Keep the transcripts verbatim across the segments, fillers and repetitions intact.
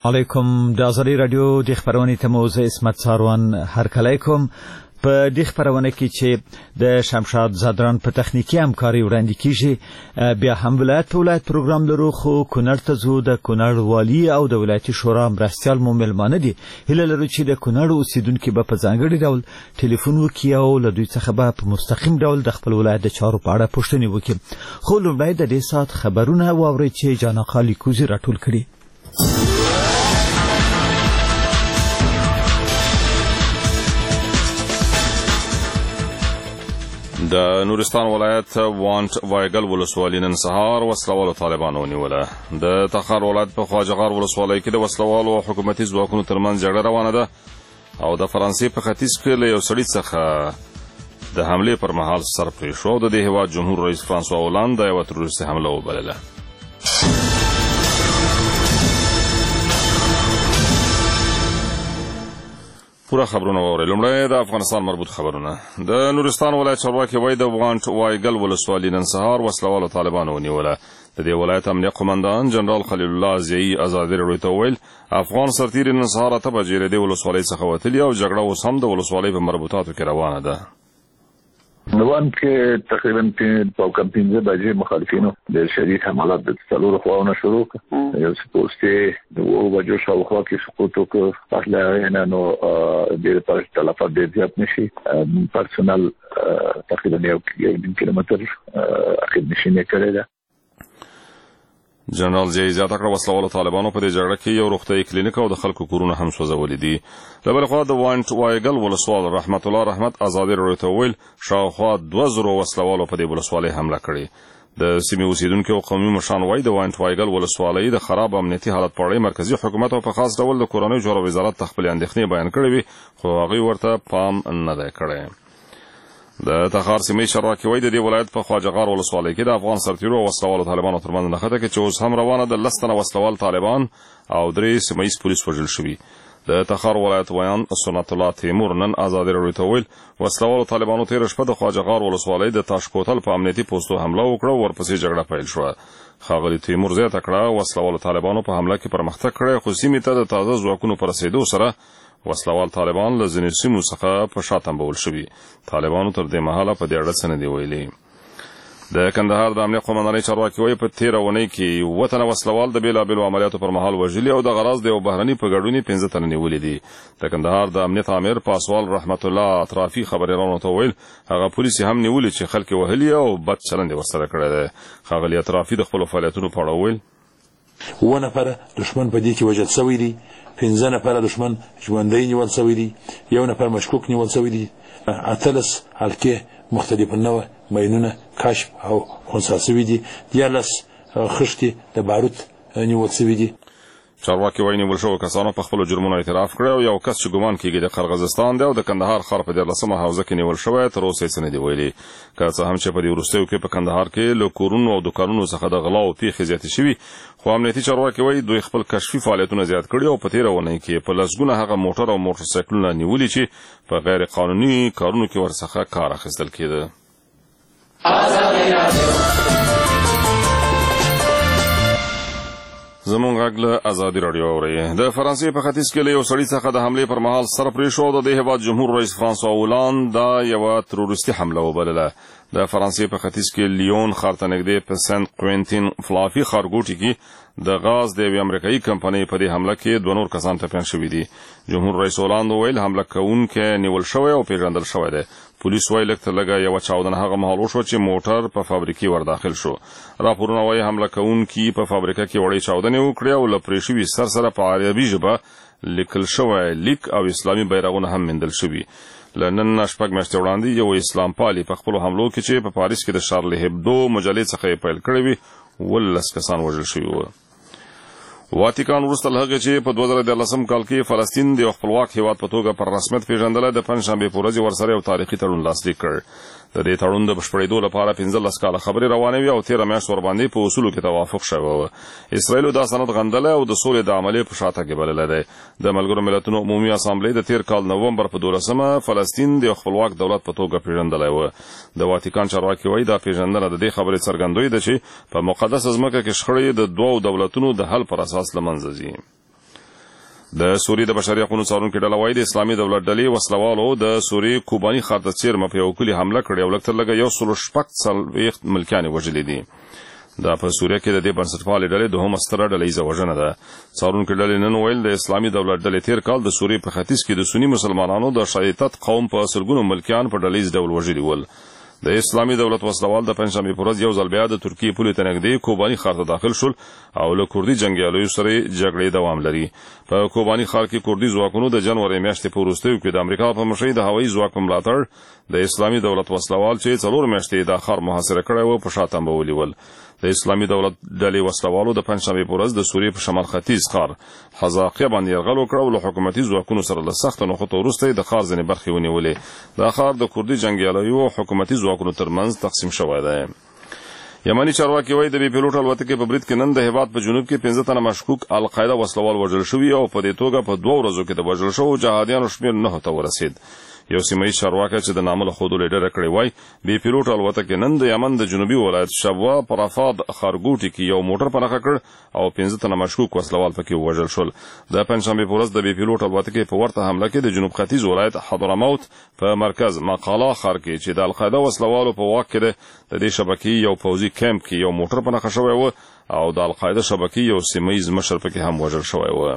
علیکم د ازادي رادیو د خبرونې ته مو زه اسمت ساروان هرکلی کوم. په دې خبرونه کې چې د شمشاد زادران په تخنیکی همکاري وړاندې کیږي، بیا هم ولایت په ولایت پروګرام لرو، خو کونړ ته ځو. د کونړ والی او د ولایتي شورا مرستیال مو مېلمانه دي. هیله لرو چې د کونړ اوسیدونکي به په ځانګړي ډول ټلیفون وکړي او له دوی څخه به په مستقیم ډول د خپل ولایت د چارو په اړه پوښتنې وکړي. خو لومړی د دې ساعت خبرونه واورئ چې جاناقا لیکوزي راټول کړي. د نورستان ولایت وانټ وایګل ولسوالۍ نن سهار وسلوالو طالبانو ونیوله. د تخار ولایت په خواجهغار ولسوالۍ کې د وسلوالو او حکومتي ځواکونو ترمنځ جګړه روانه ده او د فرانسې په ختیځ کې له یو سړي څخه د حملې پر مهال سر پرې شو. د دې هېواد جمهور رئیس فرانسوا اولاند د یوه تروریستي حمله وبلله. پوره خبرونه واورئ. لومړی د افغانستان مربوط خبرونه. د نورستان ولایت چارواکي وایي د وانټ وایګل ولسوالۍ نن سهار وسلوالو طالبانو ونیوله. د دې ولایت امنیه قمندان جنرال خلیل الله زیي ازادي راډیو ته وویل افغان سرتیري نن سهار اته بجې له دې ولسوالۍ څخه وتلي او جګړه اوس هم د ولسوالۍ په مربوطاتو کې روانه ده. نوان کې تقریبا په کم پنځه بجې مخالفینو د شدید حملات د څلورو خواونو شروع کړ. یو څه پوسټي د اوه بجو شاوخوا کې سقوط وکړ. اصله نه نو د پر تلفات ډېر زیات نشي. پرسونل تقریبا یو کیلومتر اخر نشینه کړی ده. جنرال زیي زیاته کړه وسلوالو طالبانو په دې جګړه کې یو روغتیايي کلینیک او د خلکو کورونه هم سوځولي دي. له بلې خوا د وانټ وایګل ولسوال رحمت الله رحمت ازادي راډیو ته وویل شاوخوا دوه زره وسلوالو په دې ولسوالۍ حمله کړې. د سیمې اوسیدونکو او قومي مشران وایي د وانټ وایګل ولسوالۍ د خراب امنیتي حالت په اړه مرکزی حکومت او په خاص ډول د کورنیو چارو وزارت ته خپلې اندېښنې بیان کړې وي، خو هغوی ورته پام نه دی کړی. د تخار سیمې چارواکي وایي د دې ولایت په خواجهغار ولسوالۍ کې د افغان سرتیرو او وسلوالو طالبانو ترمنځ نښته کې چې اوس هم روانه ده. لس تنه وسلوال طالبان او درې سیمه ییز پولیس وژل شوي. د تخار ولایت ویان سنت الله تیمور نن ازادي راډیو ته وویل وسلوالو طالبانو تېره شپه د خواجهغار ولسوالۍ د تاشکوتل په امنیتي پوستو حمله وکړه او ورپسې جګړه پیل شوه. ښاغلي تیمور زیاته کړه وسلوالو طالبانو په حمله کې پرمختګ کړی، خو سیمې ته د تازه ځواکونو په رسېدو سره وسلوال طالبان له ځینې سیمو څخه په شا تمبول شوي. طالبانو تر دې مهاله په دې اړه څه نه دي ویلي. د کندهار د امنیه قومندانۍ چارواکي وایي په تېره اونۍ کې اووه تنه وسلوال د بېلابېلو عملیاتو پر مهال وژلي او دغه راز د یو بهرني په ګډون یې پنځه تنه نیولي دي. د کندهار د امنیت امیر پاسوال رحمت الله اطرافي خبریالانو ته وویل هغه پولیس هم نیولي چې خلک یې وهلي او بد چلند یې ورسره کړی دی. ښاغلي اطرافي د خپلو فعالیتونو په اړه وویل اووه نفره دښمن په دې کې وژل سوي دي، پنځه نفره دښمن ژوندی نیول سوي دي، یو نفر مشکوک نیول سوي دي، اتلس حلقې مختلف النوع ماینونه کشف او خنثی سوي دي، دیارلس خښتې د باروت نیول سوي دي. چارواکي وایي نیول شوو کسانو په خپلو جرمونو اعتراف کړی او یو کس چې ګمان کېږي د قرغیزستان دی او د کندهار ښار په دیارلسمه حوزه کې نیول شوی تر اوسه یې څه نه دي ویلي. که څه هم چې په دې وروستیو کې په کندهار کې له کورونو او دوکانونو څخه د غلاو پیښې زیاتې شوي، خو امنیتي چارواکي وایي دوی خپل کشفي فعالیتونه زیات کړي او په تېره اونۍ کې په لسګونه هغه موټر او موټرسایکلونه نیولي چې په غیر قانوني کارونو کې ورڅخه کار اخیستل کېده. زمونږ غږ له ازادي راډیو اورئ. د فرانسې په ختیځ کې له یو سړي څخه د حملې پر مهال سر پرې شو. د دې هېواد جمهور رئیس فرانسوا اولاند دا یوه تروریستي حمله وبلله. د فرانسې په ختیځ کې لیون ښار ته نږدې په سنت کوینټین فلافي ښارګوټي کې د غاز د یوې امریکایي کمپنۍ په دې حمله کې دوه نور کسان ټپیان شوي دي. جمهور رئیس اولاند وویل حمله کوونکی نیول شوی او پیژندل شوی دی. پولیس وایي لږ تر لږه یوه چاودنه هغه مهال وشوه چې موټر په فابریکې ور داخل شو. راپورونه وایي حمله کوونکي په فابریکه کې وړې چاودنې وکړې او له پرې شوي سر سره په عربي ژبه لیکل شوی لیک او اسلامي بیرغونه هم موندل شوي. له نن شپږ میاشتې وړاندې یو اسلام پالي په خپلو حملو کې چې په پاریس کې د شارلي هبدو مجلې څخه یې پیل کړی وي ولس کسان وژل شوي وو. واتیکان وروسته له هغې چې په دوه زره دیارلسم کال کې فلسطین د یو خپلواک هېواد په توګه پر رسمیت پېژندلی، د پنجشنبې په ورځ یې ورسره یو تاریخي تړون لاسلیک کړ. د دې تړون د بشپړېدو لپاره پنځلس کاله خبرې روانې وې او تېره میاشت ورباندې په اصولو کې توافق شوی و. اسرایلو دا سند غندلی او د سولې د عملې په شاته کې بللی دی. د ملګرو ملتونو عمومي اسامبلې د تېر کال نومبر په دولسمه فلسطین د یو خپلواک دولت په توګه پېژندلی و. د واتیکان چارواکي وایي دا پېژندنه د دې خبرې څرګندوی ده چې په مقدسه ځمکه کې شخړې د دوو دولتونو د حل پر اساس له منځه ځي. د سوریې د بشري حقوقو څارونکو ډله وايي د اسلامي دولت ډلې وسلوالو د سوریې کوباني ښار ته څیرمه په یو کلي حمله کړې او لږ تر لږه یو سل شپږ څلوېښت ملکیان یې وژلي دي. دا په سوریه کې د دې بنسټپالې ډلې دوهمه ستره ډلهییزه وژنه ده. څارونکو ډلې نن ویل د اسلامي دولت ډلې تیر کال د سوریې په ختیځ کې د سني مسلمانانو د شیعیت قوم په سلګونو ملکیان په ډلهییز ډول وژلي ول. د اسلامي دولت وسلوال د پنځشنبې په ورځ یو ځل بیا د ترکیې پولې ته نږدې کوباني ښار ته داخل شول او له کوردي جنګیالیو سره جګړې دوام لري. په کوباني ښار کې کوردي ځواکونو د جنوري میاشتې په وروستیو کې د امریکا په مشرۍ د هوایي ځواک په ملاتړ د اسلامي دولت وسلوال چې څلور میاشتې دا ښار محاصره کړی و په شا تنبولي ول. د اسلامي دولت ډلې وسلوالو د پنځشنبې په ورځ د سوریې په شمال ختیځ ښار حزاقیه باندې یرغل وکړ او له حکومتي ځواکونو سره له سختو نښتو وروسته د ښار ځینې برخې ونیولې. دا ښار د کوردي جنګیالیو او حکومتي ځواکونو ترمنځ تقسیم شوی دی. یمني چارواکي وایي د بې پیلوټ الوتکې په برید کې نن د هېواد په جنوب کې پنځه تنه مشکوک القاعده وسلوال وژل شوي او په دې توګه په دوه ورځو کې د وژل شوو جهادیانو شمېر نهو ته ورسېد. یو سیمهییز چارواکی چې د نامه له ښودلو ډډه کړې وایي بې پیلوټ الوتکې نن د یمن د جنوبي ولایت شبوه په رفاد ښارګوټي کې یو موټر په نښه کړ او پنځه تنه مشکوک وسلوال پکې ووژل شول. د پنجشنبې په ورځ د بې پیلوټ الوتکې په ورته حمله کې د جنوب ختیځ ولایت حضرموت په مرکز مقاله ښار کې چې د القاعده وسلوالو په واک کې ده د دې شبکې یو پوځي کیمپ کې یو موټر په نښه شوی و او د القاعده شبکې یو سیمهییز مشر پکې هم وژل شوی و.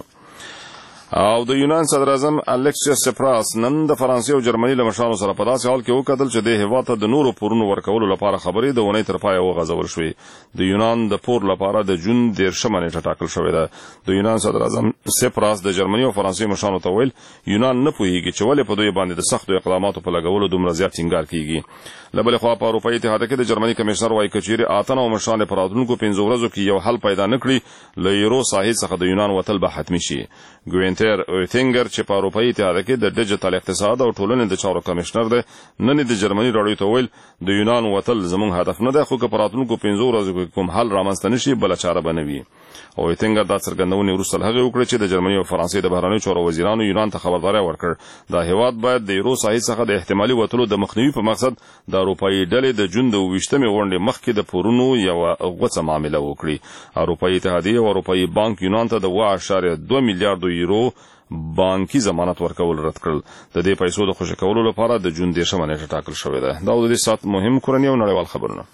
او د یونان صدر اعظم الکسیس سپراس نن د فرانسې او جرمني له مشرانو سره په داسې حال کې وکتل چې د هېواد ته د نورو پورونو ورکولو لپاره خبرې د اونۍ تر پایه وغځول شوې. د یونان د پور لپاره د جون دېرشمه نیټه ټاکل شوې ده. د یونان صدر اعظم سپراس د جرمني او فرانسې مشرانو ته ویل یونان نه پوهیږي چې ولې په دوی باندې د سختو اقداماتو په لګولو دومره زیات ټینګار کیږي. له بلې خوا په اروپایي اتحاد کې د جرمني کمشنر وایي که چیرې اته نوي مشران په راتلونکو پنځو ورځو کې یو حل پیدا نه کړي له یورو ساحې څخه د یونان وتل به حتمي شي. ګوینټر اویتینګر چې په اروپایي اتحاد کې د ډیجیټل اقتصاد او ټولنې د چارو کمشنر دی نن د جرمني راډیو ته ویل د یونان وتل زموږ هدف نه دی خو که په راتلونکو پنځو ورځو کې کوم حل رامنځته نه شي بله چاره به نه وي. اویتینګر دا څرګندونې وروسته له هغې وکړې چې د جرمني او فرانسې د بهرنیو چارو وزیرانو یونان ته خبرداری ورکړ دا هېواد باید د یورو ساحې څخه د احتمالي وتلو د مخنیوي په مقصد د اروپایي ډلې د جون د اوویشتمې غونډې مخکې د پورونو یوه غوڅه معامله وکړي. اروپایي اتحادیې او اروپایي بانک یونان ته د اوه اعشاریه دوه میلیارډو یورو بانکي ضمانت ورکول رد کړل. د دې پیسو د خوشي کولو لپاره د جون دېرشمه نیټه ټاکل شوې ده. دا د دې ساعت مهم کورني او نړیوال خبرونه.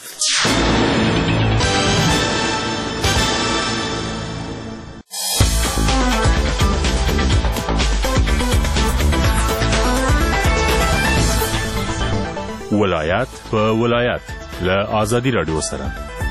ولایت په ولایت له آزادي رادیو سره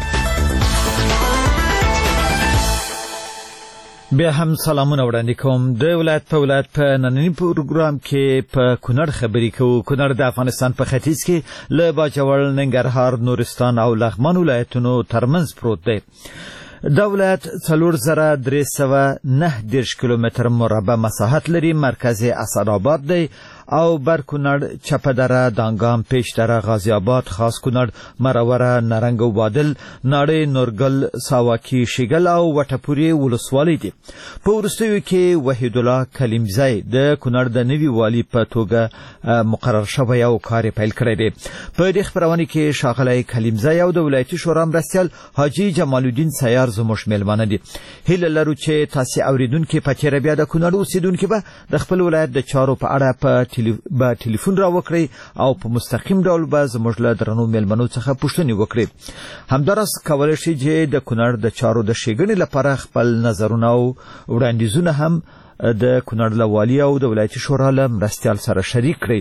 بیا هم سلامونه وړاندې کوم. د ولایت په ولایت په نننی پروګرام کې په کونړ خبرې کوو. کونړ د افغانستان په ختیځ کې له باجوړ، ننګرهار، نورستان او لغمان ولایتونو ترمنځ پروت دی. دا ولایت څلور زره درې سوه نهه دېرش کیلومتر مربع مساحت لري. مرکز اسداباد دی او بر کونړ، چپه دره، دانګام، پیش دره، غازی آباد، خاص کونړ، مروره، نرنګ او بادل، ناړۍ، نورګل، ساواکي، شیګل او وټپوري ولسوالۍ دي. په وروستیو کې وحید الله کلیمزی د کونړ د نوي والي په توګه مقرر شوی او کار پیل کړی دی. په دې خپرونې کې ښاغلی کلیمزی او د ولایتي شورا مرستیال حاجي جمال الدین سیار زموږ میلمانه دي. هیله لرو چې تاسې اوریدونکي په تېره بیا د کونړ اوسیدونکي به د خپل ولایت د چارو په اړه په به ټلیفون را وکړئ او په مستقیم ډول به زموږ له درنو میلمنو څخه پوښتنې وکړئ. همداراز کولی شئ چې د کونړ د چارو د ښېګڼې لپاره خپل نظرونه او وړاندیزونه هم د کونړ له والي او د ولایتي شورا له مرستیال سره شریک کړئ.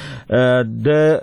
د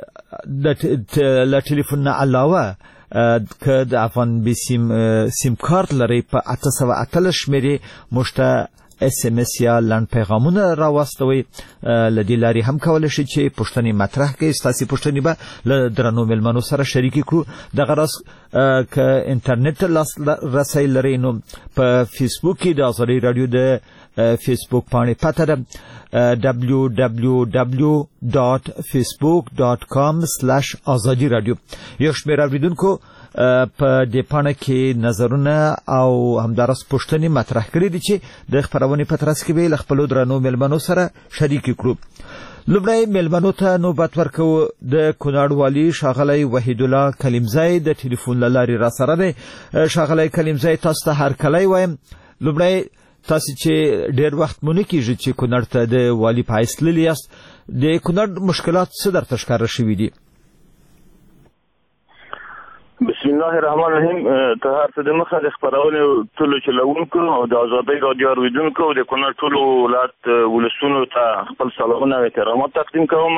له ټلیفون نه علاوه که د افغان بي سیم سیم کارت لرئ په اته سوه اتلس شمېرې موږ ته اس ام اس یا لنډ پیغامونه راواستوي. له دې لارې هم کولی شئ چې پوښتنې مطرح کړئ. ستاسې پوښتنې به له درنو میلمنو سره شریکې کړو. دغه راز که انټرنیټ لاسرسی لرئ نو په فیسبوک کې د آزادۍ راډیو د فیسبوک پاڼې پته ده دبلیو دبلیو دبلیو ډاټ فیسبوک ډاټ کام سلاش آزادي راډیو. یو شمېر اوریدونکو په دې پاڼه کې نظرونه او همداراز پوښتنې مطرح کړي دي چې د خپرونې په ترڅ کې به له خپلو درنو میلمنو سره شریکې کړو. لومړی میلمنو ته نوبت ورکوو. د کونړ والي ښاغلی وحید الله کلیمزی د ټلیفون له لارې را سره دی. ښاغلی کلیمزی تاسو ته هرکلی وایم. لومړی تاسو چې ډیر وخت مونږ کېږي چې کونړ ته د والی په حیث تللی یاست د کونړ مشکلات څه درته ښکاره شوي دي؟ بسم الله الرحمن الرحیم. ته هر څه د مخه د خپرونې ټولو چلوونکو او د ازادۍ رادیو اوریدونکو او د کونړ ټولو ولایت ولسونو ته خپل سلامونه او احترامات تقدیم کوم.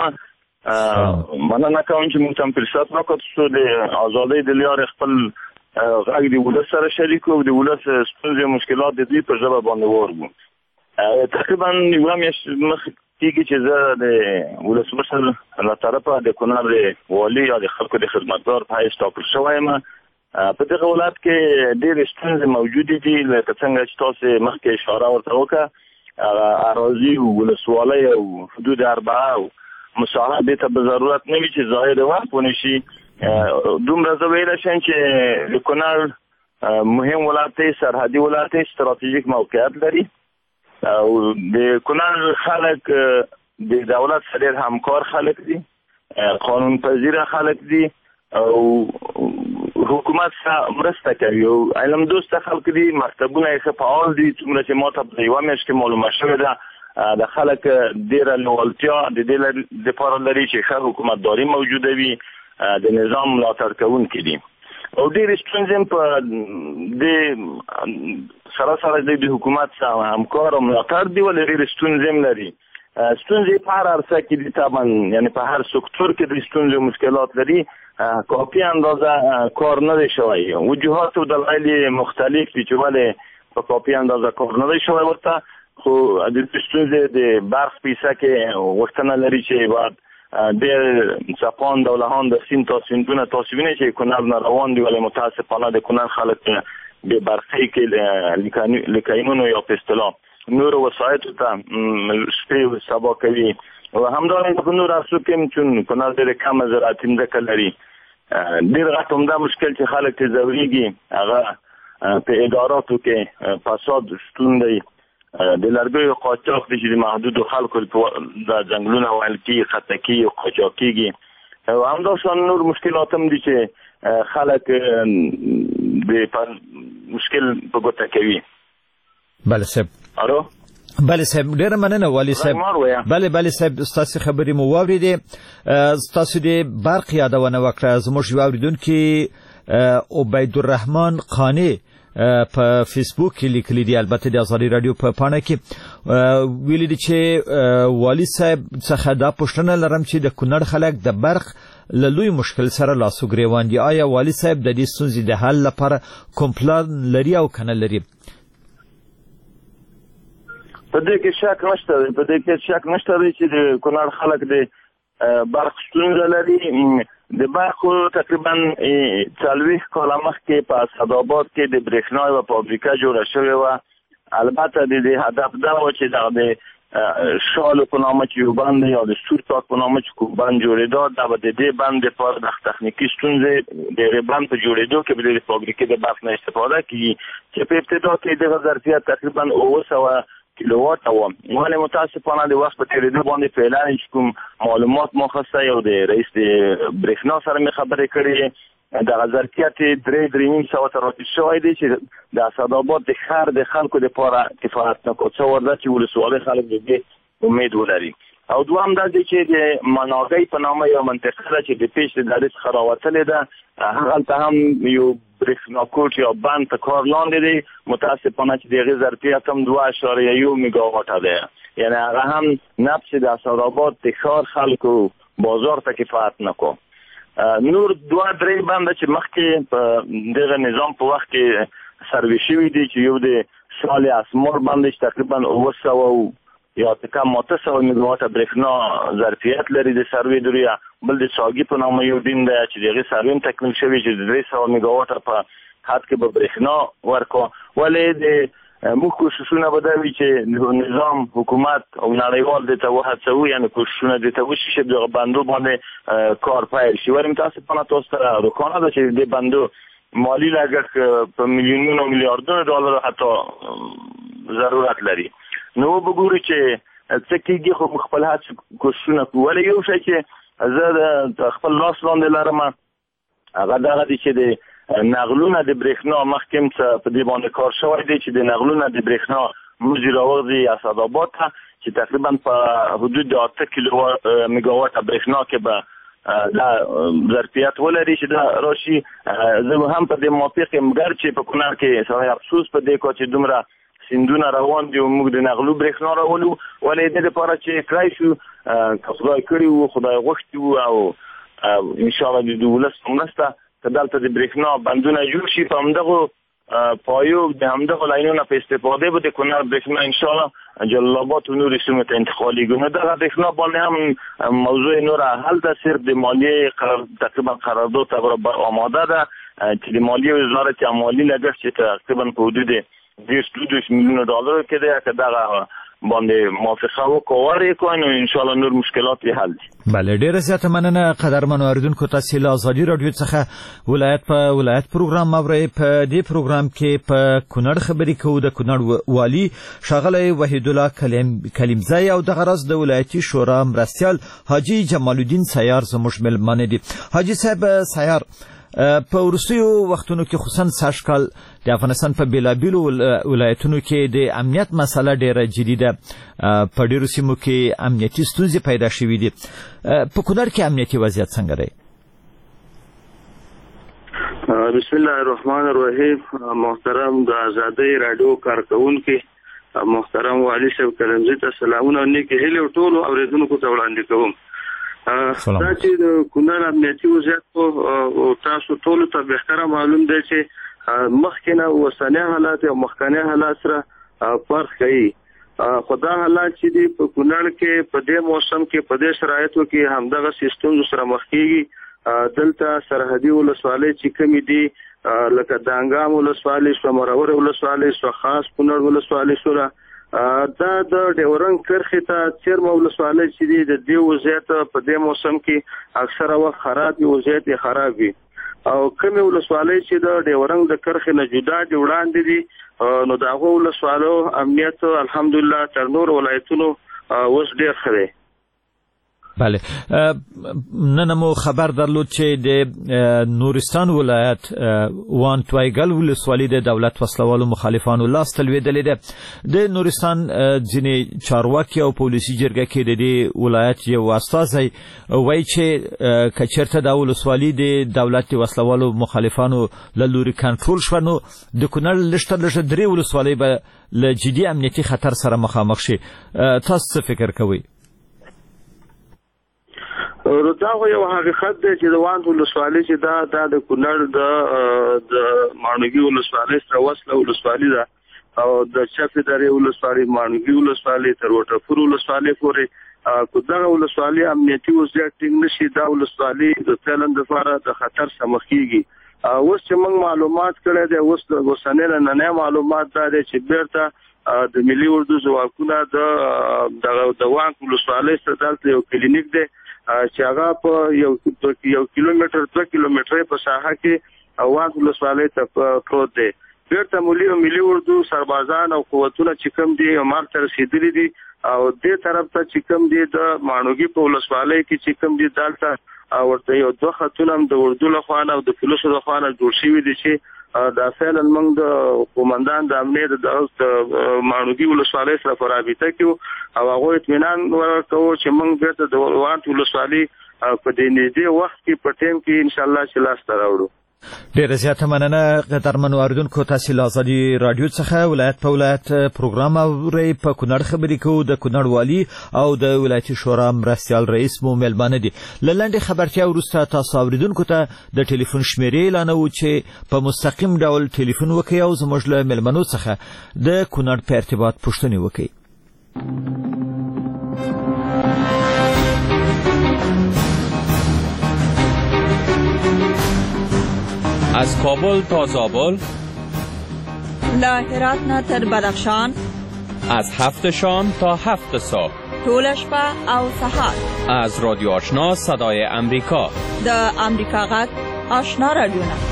مننه کوم چې موږ ته فرصت راکړ چې د ازادۍ د لارې خپل غږ د ولس سره شریک او د ولس ستونزې او مشکلات د دوی په ژبه باندې وورګو. تقریبا یوه میاشت مخکې کېږي چې زه د ولسمشر له طرفه د کونړ والي یا د خلکو د خدمتګار په حیث ټاکل شوی یم. په دغه ولایت کې ډېرې ستونزې موجودې دي، لکه څنګه چې تاسو مخکې اشاره ورته وکړه، اراضي او ولسوالۍ او حدود اربعه او مصاحبې ته به ضرورت نه وي چې ظاهر وخت ونشي. دومره زه ویلی شم چې د کونړ مهم ولایت دی، سرحدي ولایت دی، ستراتیژیک موقعیت لري او د کونړ خلک د دولت سره ډېر همکار خلک دي، قانون پذیره خلک دي او حکومت سره مرسته کوي او علم دوسته خلک دي، مکتبونه یې ښه فعال دي. څومره چې ما ته په یوه میاشت کې معلومه شوې ده د خلک ډېره لېوالتیا د دې دپاره لري چې ښه حکومتداري موجوده وي، د نظام ملاتړ کوونکي دي او ډېرې ستونزې په د سره سره د حکومت سره همکار او ملاتړ دي، ولې ډېرې ستونزې هم لري. ستونزې په هر عرصه کې دي طبعا، یعنی په هر سکتور کې د ستونزې او مشکلات لري. کافي اندازه کار نه دی شوی، وجوهات او دلایل مختلف دي چې ولې په کافي اندازه کار نه دی شوی ورته، خو د ستونزې د برق پیسه کې غوښتنه لري چې باید ډېر څپاند او لهاند سیند تا سیندونه تاسو وینئ چې کونړ نه روان دي، ولې متاسفانه د کونړ خلک بې برقۍ کې لکینونو یا په اصطلاح نورو وسایطو ته شپې سبا کوي او همدارنګه په نورو عرصو کې هم چون کونړ ډېرې کمه زراعتي مځکه لري، ډېر غټ عمده مشکل چې خلک ترې ځورېږي هغه په اداراتو کې فساد شتون دی. د لرګیو قاچاق دي چې د محدودو خلکو د ځنګلونه ویل کېږي خطکي او قاچاق کېږي او همداشان نور مشکلات هم دي چې خلک د مشکل په ګوته کوي. بله صاحب. الو بله صاحب، ډېره مننه والي صاحب. بله بله صاحب، ستاسو خبرې مو واورېدې. ستاسو د برق یادونه وکړه. زموږ یو اورېدونکي عبیدالرحمن قانع په فیسبوک کې لیکلي دي، البته د ازادي رادیو په پاڼه کې ویلي دي چې والي صاحب څخه دا پوښتنه لرم چې د کونړ خلک د برق له لوی مشکل سره لاس و ګرېوان دي. آیا والي صاحب د دې ستونزې د حل لپاره کوم پلان لري او که نه لري؟ په دې کې شک نشته دی، په دې کې شک نشته دی چې د کونړ خلک د برق ستونزه لري. د برقو تقریبا څلوېښت کاله مخکې په اسداباد کې د برېښنا یوه فابریکه جوړه شوې وه. البته د دې هدف دا و چې دغه د شالو په نامه چې یو بند یا د سورتاک په نامه چې کوم بند جوړېده، دا به د دې بند دپاره د تخنیکي ستونزې د هغې بند په جوړېدو کې به د فابریکې د برق نه استفاده کېږي چې په ابتدا کې دغه ظرفیت تقریبا اوه سوه کیلووات و، ولې متاسفانه د وخت په تېرېدو باندې فعلا چې کوم معلومات ما خواسته او د رئیس د برېښنا سره مې خبرې کړې، دغه ظرفیت درې درې نیم سوه ته راټیټ شوی دی چې د اسداباد د ښار د خلکو دپاره کفایت نه کوي. څه ورده چې ولسوالۍ خلک د دې امید ولري. او دوهم دا دی چې د مناګۍ په نامه یوه منطقه ده چې د پیش د دارې څخه راوتلې ده، هغلته هم یو برېښنا کوټ یا بند په کار لاندې دی. متاسفانه چې د هغې ظرفیت هم دوه اشاریه یو میګاواټه دی، یعنې هغه هم نفس د اسداباد د ښار خلکو بازار ته کفایت نه کوي. نور دوه درې بنده چې مخکې په دغه نظام په وخت کې سروې شوي دي چې یو د شال اسمار بند چې تقریبا اوه سوه یا کم اته سوه میګاواټه برېښنا ظرفیت لري د سروې دریه، بل د ساګي په نامه یو دین دی چې د هغې سروې هم تکمیل شوي چې د درې سوه میګاواټه په حد کې به برېښنا ورکړو. ولې د موږ کوششونه به دا وي چې نظام حکومت او نړیوال دې ته وهڅوو، یعنې کوششونه دې ته وشي چې دغه بندو باندې کار پیل شي. ولې متاسفانه تاسو ته روښانه ده چې د بندو مالي لګښت په میلیونونو میلیاردونو ډالرو حتی ضرورت لري. نو وګورو چې څه کېږي، خو خپل هڅې کوششونه کوو. ولې یو شی چې زه د خپل لاس لاندې لرم هغه دغه دی چې د نغلونه د برېښنا مخکې څه په دې باندې کار شوی دی چې د نغلونه د برېښنا موږ راوځي اسداباد ته چې تقریبا په حدود اته کیلو میگاوات برېښنا کې به دا ظرفیت ولري چې دا راشي. زه هم په دې موافق یم، ګر چې په کونړ کې سړی افسوس په دې کو چې دومره سیندونه روان دي او موږ د نغلو برېښنا راولو، ولې د دې لپاره چې کړای شو که خدای کړي وو، خدای غوښتي وو او انشاءالله د ولس په مرسته که دلته د برېښنا بندونه جوړ شي په همدغو پایو د همدغو لاینونو په استفاده به د کونړ برېښنا انشاءالله جلال آباد و نورې سیمو ته انتقالېږي. نو دغه برېښنا باندې هم موضوع نوره حل ده، صرف د مالیې قرار تقریبا قرارداد ته آماده ده چې د مالیې وزارت مالی لګښت چې تقریبا په حدود دېرش دو دېرش میلیونه ډالرو کې دی، که دغه باندې موافقه وکړي کوي نو ان شاء الله نور مشکلات یې حل دي. بله، ډیره زیاته مننه قدرمنو اوریدونکو. تاسو له ازادي رادیو څخه ولایت په ولایت پروګرام اورئ. په دې پروګرام کې په کونړ خبرې کوو د کونړ والی ښاغلی وحید الله کلیمزی او د غرض د ولایتي شورا مرستیال حاجی جمال الدین سیار زموږ مېلمانه دي. حاجی صاحب سیار، په وروستیو وختونو کې خصوصا سږ کال د افغانستان په بیلابیلو ولایتونو کې د امنیت مسله ډیره جدي ده. په ډیرو سیمو کې امنیتي ستونزې پیدا شوې دي. په کونړ کې امنیتي وضعیت څنګه دی؟ بسم الله الرحمن الرحیم. محترم د آزادۍ رادیو کارکونکي محترم والی صاحب کلمزي ته سلامونه او نیکې هیلې او ټولو اوریدونکو ته وړاندې کوم. دا چې د کونړ امنیتي وضعیت او تاسو ټول ته بهتره معلوم دی چې مخکې نه اوسنی حالات او مخکنی حالات سره فرق کوي. خو دا حالات چې دي په کونړ کې په دې موسم کې په دې شرایطو کې همدغه سیستم سره مخ کېږي. دلته سرحدي ولسوالۍ چې کومې دي لکه دانګام ولسوالۍ شوه، مرور ولسوالۍ شوه، خاص کونړ ولسوالۍ شوه، دا د ډیورنډ کرښې ته څیرمه ولسوالۍ چې دي د دې وضعیت په دې موسم کې اکثره وخت خراب وي، وضعیت یې خراب وي. او کومې ولسوالۍ چې د ډیورنډ د کرښې نه جدا دي وړاندې دي نو د هغو ولسوالو امنیت الحمدلله تر نورو ولایتونو اوس ډېر ښه دی. بله، نن مو خبر درلود چې د نورستان ولایت وان توایګل ولسوالۍ د دولت وسلوالو مخالفانو لاس ته لوېدلې ده. د نورستان ځینې چارواکي او پولیسي جرګه کې د دې ولایت یو استازی وایي چې که چېرته دا ولسوالي د دولت وسلوالو مخالفانو له لوري کنټرول شوه نو د کونړ لږ تر لږه درې ولسوالۍ به له جدي امنیتي خطر سره مخامخ شي. تاسو څه فکر کوئ؟ دا خو یو حقیقت دی چې د واند ولسوالۍ چې دا دا د کونړ د د ماڼوګي ولسوالۍ سره وصله ولسوالۍ ده او د چپې درې ولسوالۍ ماڼوګي ولسوالۍ تر وټهپور ولسوالۍ پورې که دغه ولسوالۍ امنیتي وضعیت ټینګ نشي دا ولسوالۍ د فعلا دپاره د خطر سره مخ کېږي. اوس چې موږ معلومات کړی دی، اوس د اوسنی نننی معلومات دا دی چې بیرته د ملي اردو ځواکونه د د وانک ولسوالۍ سره دلته یو کلینیک دی چې هغه په یو یو کیلومتر دوه کیلومترۍ په ساحه کې وانک ولسوالۍ ته پروت دی. بیرته ملي ملي اردو سربازان او قوتونه چې کوم دي مار ته رسېدلي دي او دې طرف ته چې کوم دي د ماڼوګي په ولسوالۍ کې چې کوم دي دلته ورته یو دوه خطونه د اردو لخوا او د پولیسو لخوا جوړ شوي دي چې دا فعلا موږ د قومندان د امنیت د ماڼوګي ولسوالۍ سره په رابطه کې او هغه اطمینان ورکوو چې موږ بیرته د وانت ولسوالۍ په دې نږدې وخت کې په ټیم کې ان شاء الله چې لاسته راوړو. ډیره زیاته مننه قدرمنو اوریدونکو. تاسو له ازادي رادیو څخه ولایت په ولایت پروګرام اورئ. په کونړ خبرې کوو. د کونړ والي او د ولایتي شورا مرستیال رئیس مو مېلمانه دي. له لنډې خبرتیا وروسته تاسو اوریدونکو ته د ټلیفون شمیرې اعلانوو چې په مستقیم ډول ټلیفون وکړئ او زموږ له مېلمنو څخه د کونړ په ارتباط پوښتنې وکړئ. از کابل تا زابل، له هرات نه تر بدخشان، از هفت شام تا هفت صبح، طول شپه او سحر، از رادیو آشنا صدای امریکا، د امریکا غږ آشنا رادیو نه.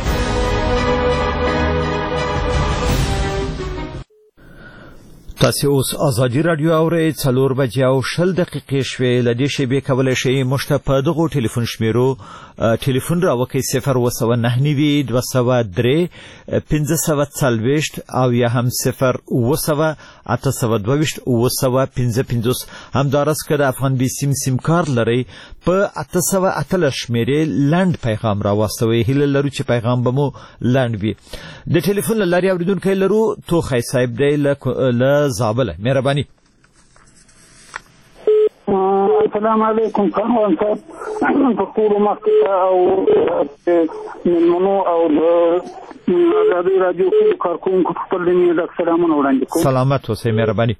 تاسو اوس ازادي رادیو اورئ څلور بجې او شل دقیقې شوې لدې شی کولای شي مشته په دغه ټلیفون شمیرو ټلیفون راوکي صفر و سو نه نیوي دوه سو درې پنځه سو څلوېښت او یا هم صفر و سو اته سو دوه و سو پنځه پنځوس همدارس کده افغان بي سیم سیم کار لري په اته سو اتلس شمیرې لاند پیغام را واستوي هله لرو چې پیغام بمو لاند وي د ټلیفون لاري اوریدونکو لرو تو خی صاحب دی ل زابله مهرباني. السلام علیکم کاروان صاحب په ټول مخکې او من منو او د ازادي رادیو کې کارکونکو خپل دې د سلامونه وړاندې کوم. سلامت اوسئ مهرباني.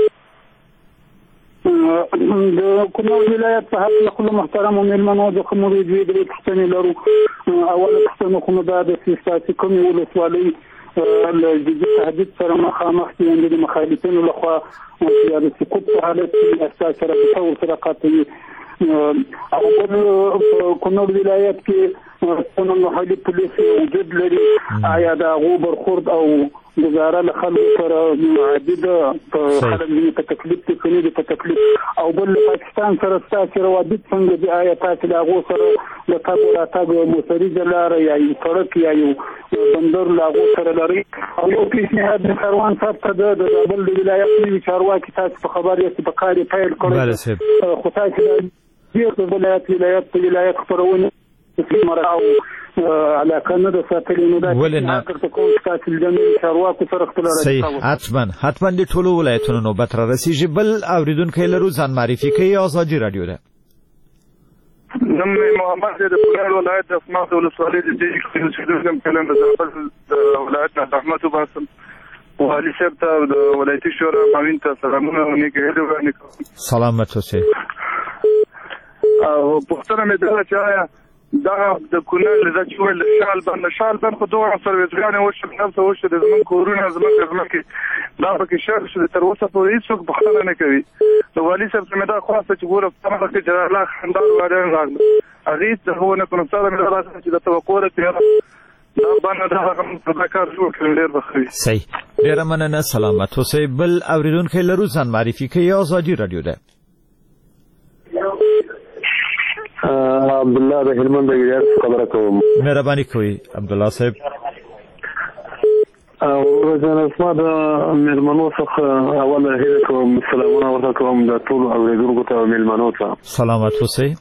د کونړ ولایت په حق خپل محترم مېلمنو د کوم ریډیو د پښتنې لرو اول پښتنو کوم د سیاسي کومې ولسوالۍ الجديد تهديد سره مخامخ دي د مخالفینو لخوا د سقوط په حالت کې اساس سره په تور سره قاطعي او په کونړ ولایت کې څنګه محلي پولیس وجود لري آیا د غوبر خورد او گزاره له خلکو سره عدید په خلک په تکلیف کې کني په تکلیف او بل پاکستان سره ستاسو روابط څنګه دي آیا تاسو له غو سره د تاسو راتګ موثري جلاره یا یو سړک یا یو بندر له غو سره لري او یو پیشنهاد د کاروان صاحب ته د بل ولایت نیو چارواکي تاسو په خبر یې په کاري فایل کړی خو تاسو د ولایت ولایت په ولایت خبرونه مراو علاقه نه د ساتلینو د کارته کوم تاسو د چارواکو سره خپل راځي حتما حتما د ټولو ولایتونو نوبت را رسیږي بل اوریدونکو لرو ځان معرفي کوي ازادي رادیو ده. نم محمد د کونړ ولایت د اسماعیل ولسوالۍ د دې کې کوم کلم د ولایت نه رحمت وباسم والي صاحب ته د ولایتي شورا معاون ته سلامونه او نیکه وړاندې کوم. سلامت اوسئ. او پښتنه مې دا چې دا د کونړ د چول شال بند شال بند خو دوه سرویسګان وشو نفسه وشو د زمون کورونه زمون زمکه دا پکې شر شو تر اوسه پورې هیڅ بخښنه نه کوي. نو والي صاحب مې دا خاصه چې ګوره په هغه کې جلال الله خندار وړاندې راغله هغه څه هو نه کوم څه مې راځي چې د توقع لري دا باندې دا کوم تذکر شو کړل ډیر بخوي. صحیح ډیر مننه سلامت اوسئ. بل اوریدونکو لرو ځان معرفي کوي ازادي رادیو ده. عبد الله د هلمند ولایت خبره کوم. مهرباني کوي عبد الله صاحب. او ورځنه اسما د مېلمنو څخه اوله هیله کوم سلامونه ورته کوم د ټول اوریدونکو ته مېلمنو ته. سلامت اوسئ.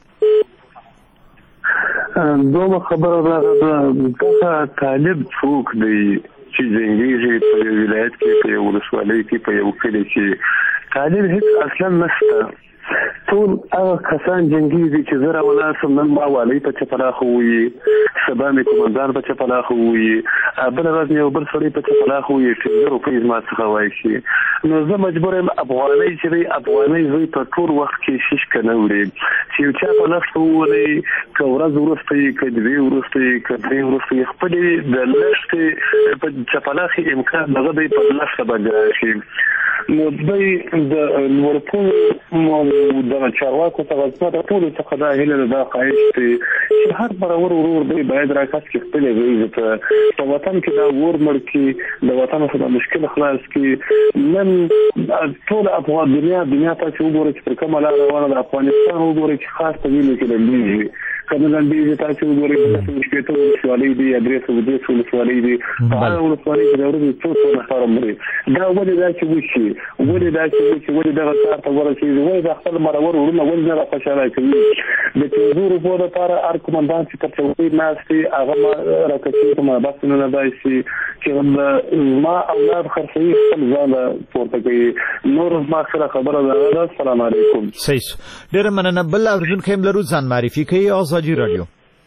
دوه خبره راغله دا طالب څوک دی چې زنګیږي په ولایت کې په ولسوالۍ کې په یو کلی کې طالب هیڅ اصلا نشته. ټول هغه کسان جنګیږي چې زه راولاسم نن ما والی په چپلاخ وي سبا مې کمانډار په چپلاخ وي بل ورځ یو بل سړی په چپلاخ وي چې زه روپۍ زما څخه وایي نو زه مجبور یم افغانۍ چې دی افغانۍ زوی په ټول وخت کې شیش کنه وړي چې یو چا په لښته وولي که ورځ وروسته یې که دوې وروسته یې که درې وروسته یې خپلې د لښتې په چپلاخې امکان دغه دی په لښته باندې راشي نو دوی د ورپول د چارواکو څخه د ټولو څخه دا هیله دا خواهش دی چې هر برابر ورور دی باید راکاس کې خپلې وي په وطن کې دا ور مړ کې د وطن څخه مشکل خلاص کې نن ټول افغان دنیا دنیا ته چې وګورئ چې پر کومه لار روانه د افغانستان وګورئ چې خاص په وینو کې لګېږي کله لنډېږي تاسو وګورئ چې شپېته ولسوالۍ دي یا درې سوه دېرش ولسوالۍ دي په هغه ولسوالۍ کې د ورځې څو څو نفره مري دا ولې دا چې وشي ولې دا چې وشي ولې دغه کار ته ورسېږي ولې دا خپل مرور وروڼه ولې نه راخوشحاله کوي د پنځو روپو دپاره هر کومندان چې تر چوکۍ ناست وي هغه راکشي کومه بس نه نه دی شي چې ما اولاد خرڅوي خپل ځان پورته کوي نور ما سره خبره ده. السلام علیکم. صحیح ډېره مننه. بل اوریدونکی هم لرو ځان معرفي کوي ازادي رادیو.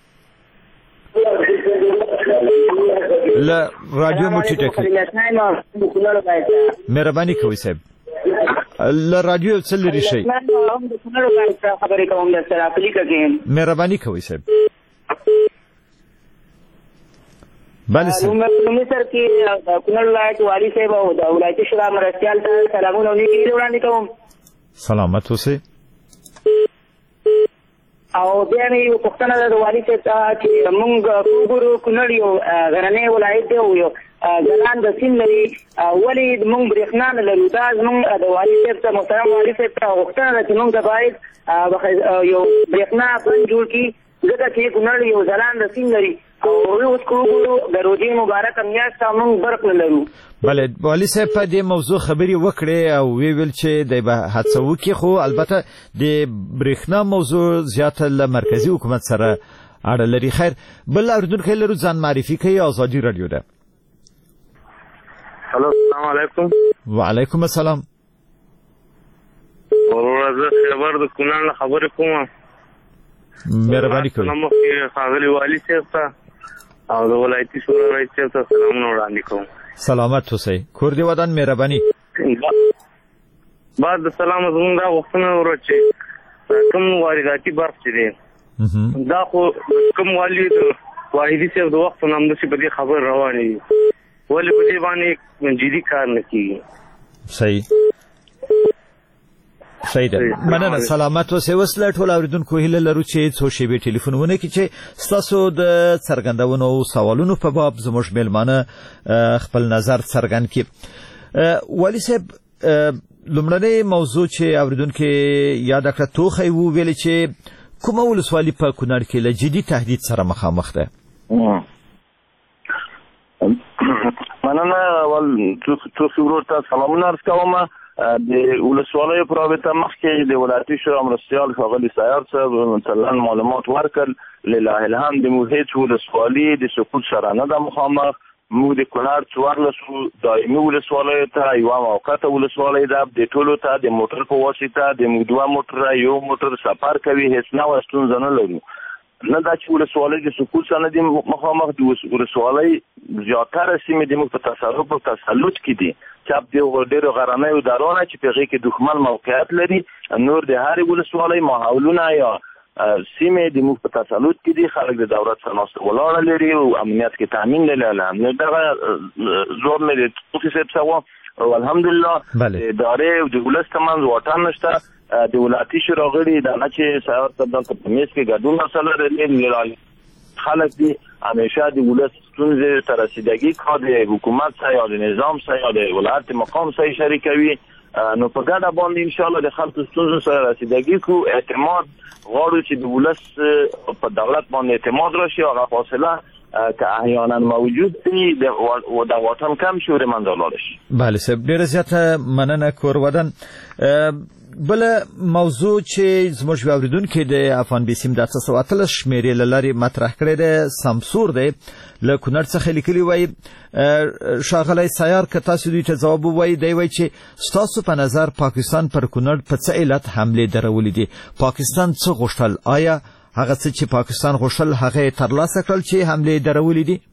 له رادیو مو ټیټه کړئ مهرباني کوئ صاحب له رادیو څه لرې شئ مهرباني کوئ صاحب. بله صاحب مصر کې د کونړ ولایت والي صاحب او د ولایتي شورا مرستیال ته سلامونه او نیکې هیلې وړاندې کوم. سلامت اوسئ. او بیا مې یو پوښتنه ده د والي صاحب ته چې موږ وګورو کونړ یو غرنی ولایت دی او یو ځلان د سیم لري ولې موږ برېښنا نه لرو. دا زموږ د والي صاحب ته محترم والي صاحب ته غوښتنه ده چې موږ د باید یو برېښنا پلان جوړ کړي ځکه چې کونړ یو ځلان د سیم لري او اوس کوو د روژې مبارکه میاشت موږ برق نه لرو. بله والي صاحب په دې موضوع خبرې وکړې او وی ویل چې دی به هڅه وکړي خو البته د برېښنا موضوع زیاته له مرکزي حکومت سره اړه لري. خیر بل اردوونکی لرو ځان معرفي کوي ازادي رادیو ده. هلو السلام علیکم. وعلیکم السلام. وروره زه خبر د کونړ نه خبرې کوم. مهرباني کوئ. مخکې ښاغلي والي صاحب ته او د ولایتي شورا رئیس صاحب ته سلامونه وړاندې کوم. سلامت اوسئ. کور دې ودان. مهرباني. بعد د سلام زموږ دا غوښتنه وره چې کوم وارداتي برق چې دی دا خو کوم والي د واحدي صاحب د وخت نه همداسې په دې خبر روانې دي ولې په دې باندې جدي کار نه کېږي. صحیح صحیح ده. مننه. سلامت اوسئ. اوس له ټولو اورېدونکو هیله لرو چې څو شېبې ټلیفون ونه کړي چې ستاسو د څرګندونو او سوالونو په باب زموږ میلمانه خپل نظر څرګند کړي. والي صاحب لومړنۍ موضوع چې اورېدونکو یاد کړه توخی وویل چې کومه ولسوالي په کونړ کې له جدي تهدید سره مخامخ ده. مننه. ول توخی ورور ته سلامونه عرض کوم. د ولسوالیو په رابطه مخکې د ولایتي شورا مرستیال ښاغلي سیار صاحب مثلا معلومات ورکړل لله الحمد موږ هیڅ ولسوالي د سقوط سره نه ده مخامخ. موږ د کونړ څوارلسو دایمي ولسوالیو ته یوه موقته ولسوالۍ ده د ټولو ته د موټر په واسطه د موږ دوه موټره یو موټر سفر کوي هیڅ نوعه ستونزه نه لرو. نه دا چې ولسوالۍ د سقوط سره نه دي مخامخ. د ولسوالۍ زیاتره سیمې د موږ په تصرف او تسلط کې دي چاپ دی ډېرو غرنیو دارونه چې په هغې کې دښمن موقعیت لري. نور د هرې ولسوالۍ ماحولونه یا سیمې د موږ په تسلط کې دي. خلک د دولت سره ناسته ولاړه لري او امنیت کې تامین لري. الحمدلله دغه زور مې د توخي صاحب څخه او الحمدلله د ادارې او د ولس ترمنځ واټن نشته. د ولایتي شورا غړي دا نه چې سیار صاحب دلته په میز کې ګډون مسله لري خلک دي همیشه د ولس ستونزې ته رسیدګي کا د حکومت سره یا د نظام سره یا د ولایت مقام سره شریکوي. نو په ګډه باندې ان شاء الله د خلکو ستونزو سره رسیدګي کو اعتماد غواړو چې د ولس په دولت باندې اعتماد راشي. هغه فاصله که احیانا موجود وي د واټن کم شي ورمنځه لاړ شي. بله صاحب ډېره زیاته مننه. کور ودان. بله موضوع چې زموږ اوریدونکي د افغان بیسیم د اته سوه اتلس شمېرې له لارې مطرح کړی دی سمسور دی له کونړ څخه لیکلي وایي ښاغلی سیار که تاسو دوی ته ځواب ووایي دی وایي چې ستاسو په نظر پاکستان پر کونړ په څه علت حملې درولې دي. پاکستان څه غوښتل؟ آیا هغه څه چې پاکستان غوښتل هغه یې ترلاسه کړل چې حملې درولې دي؟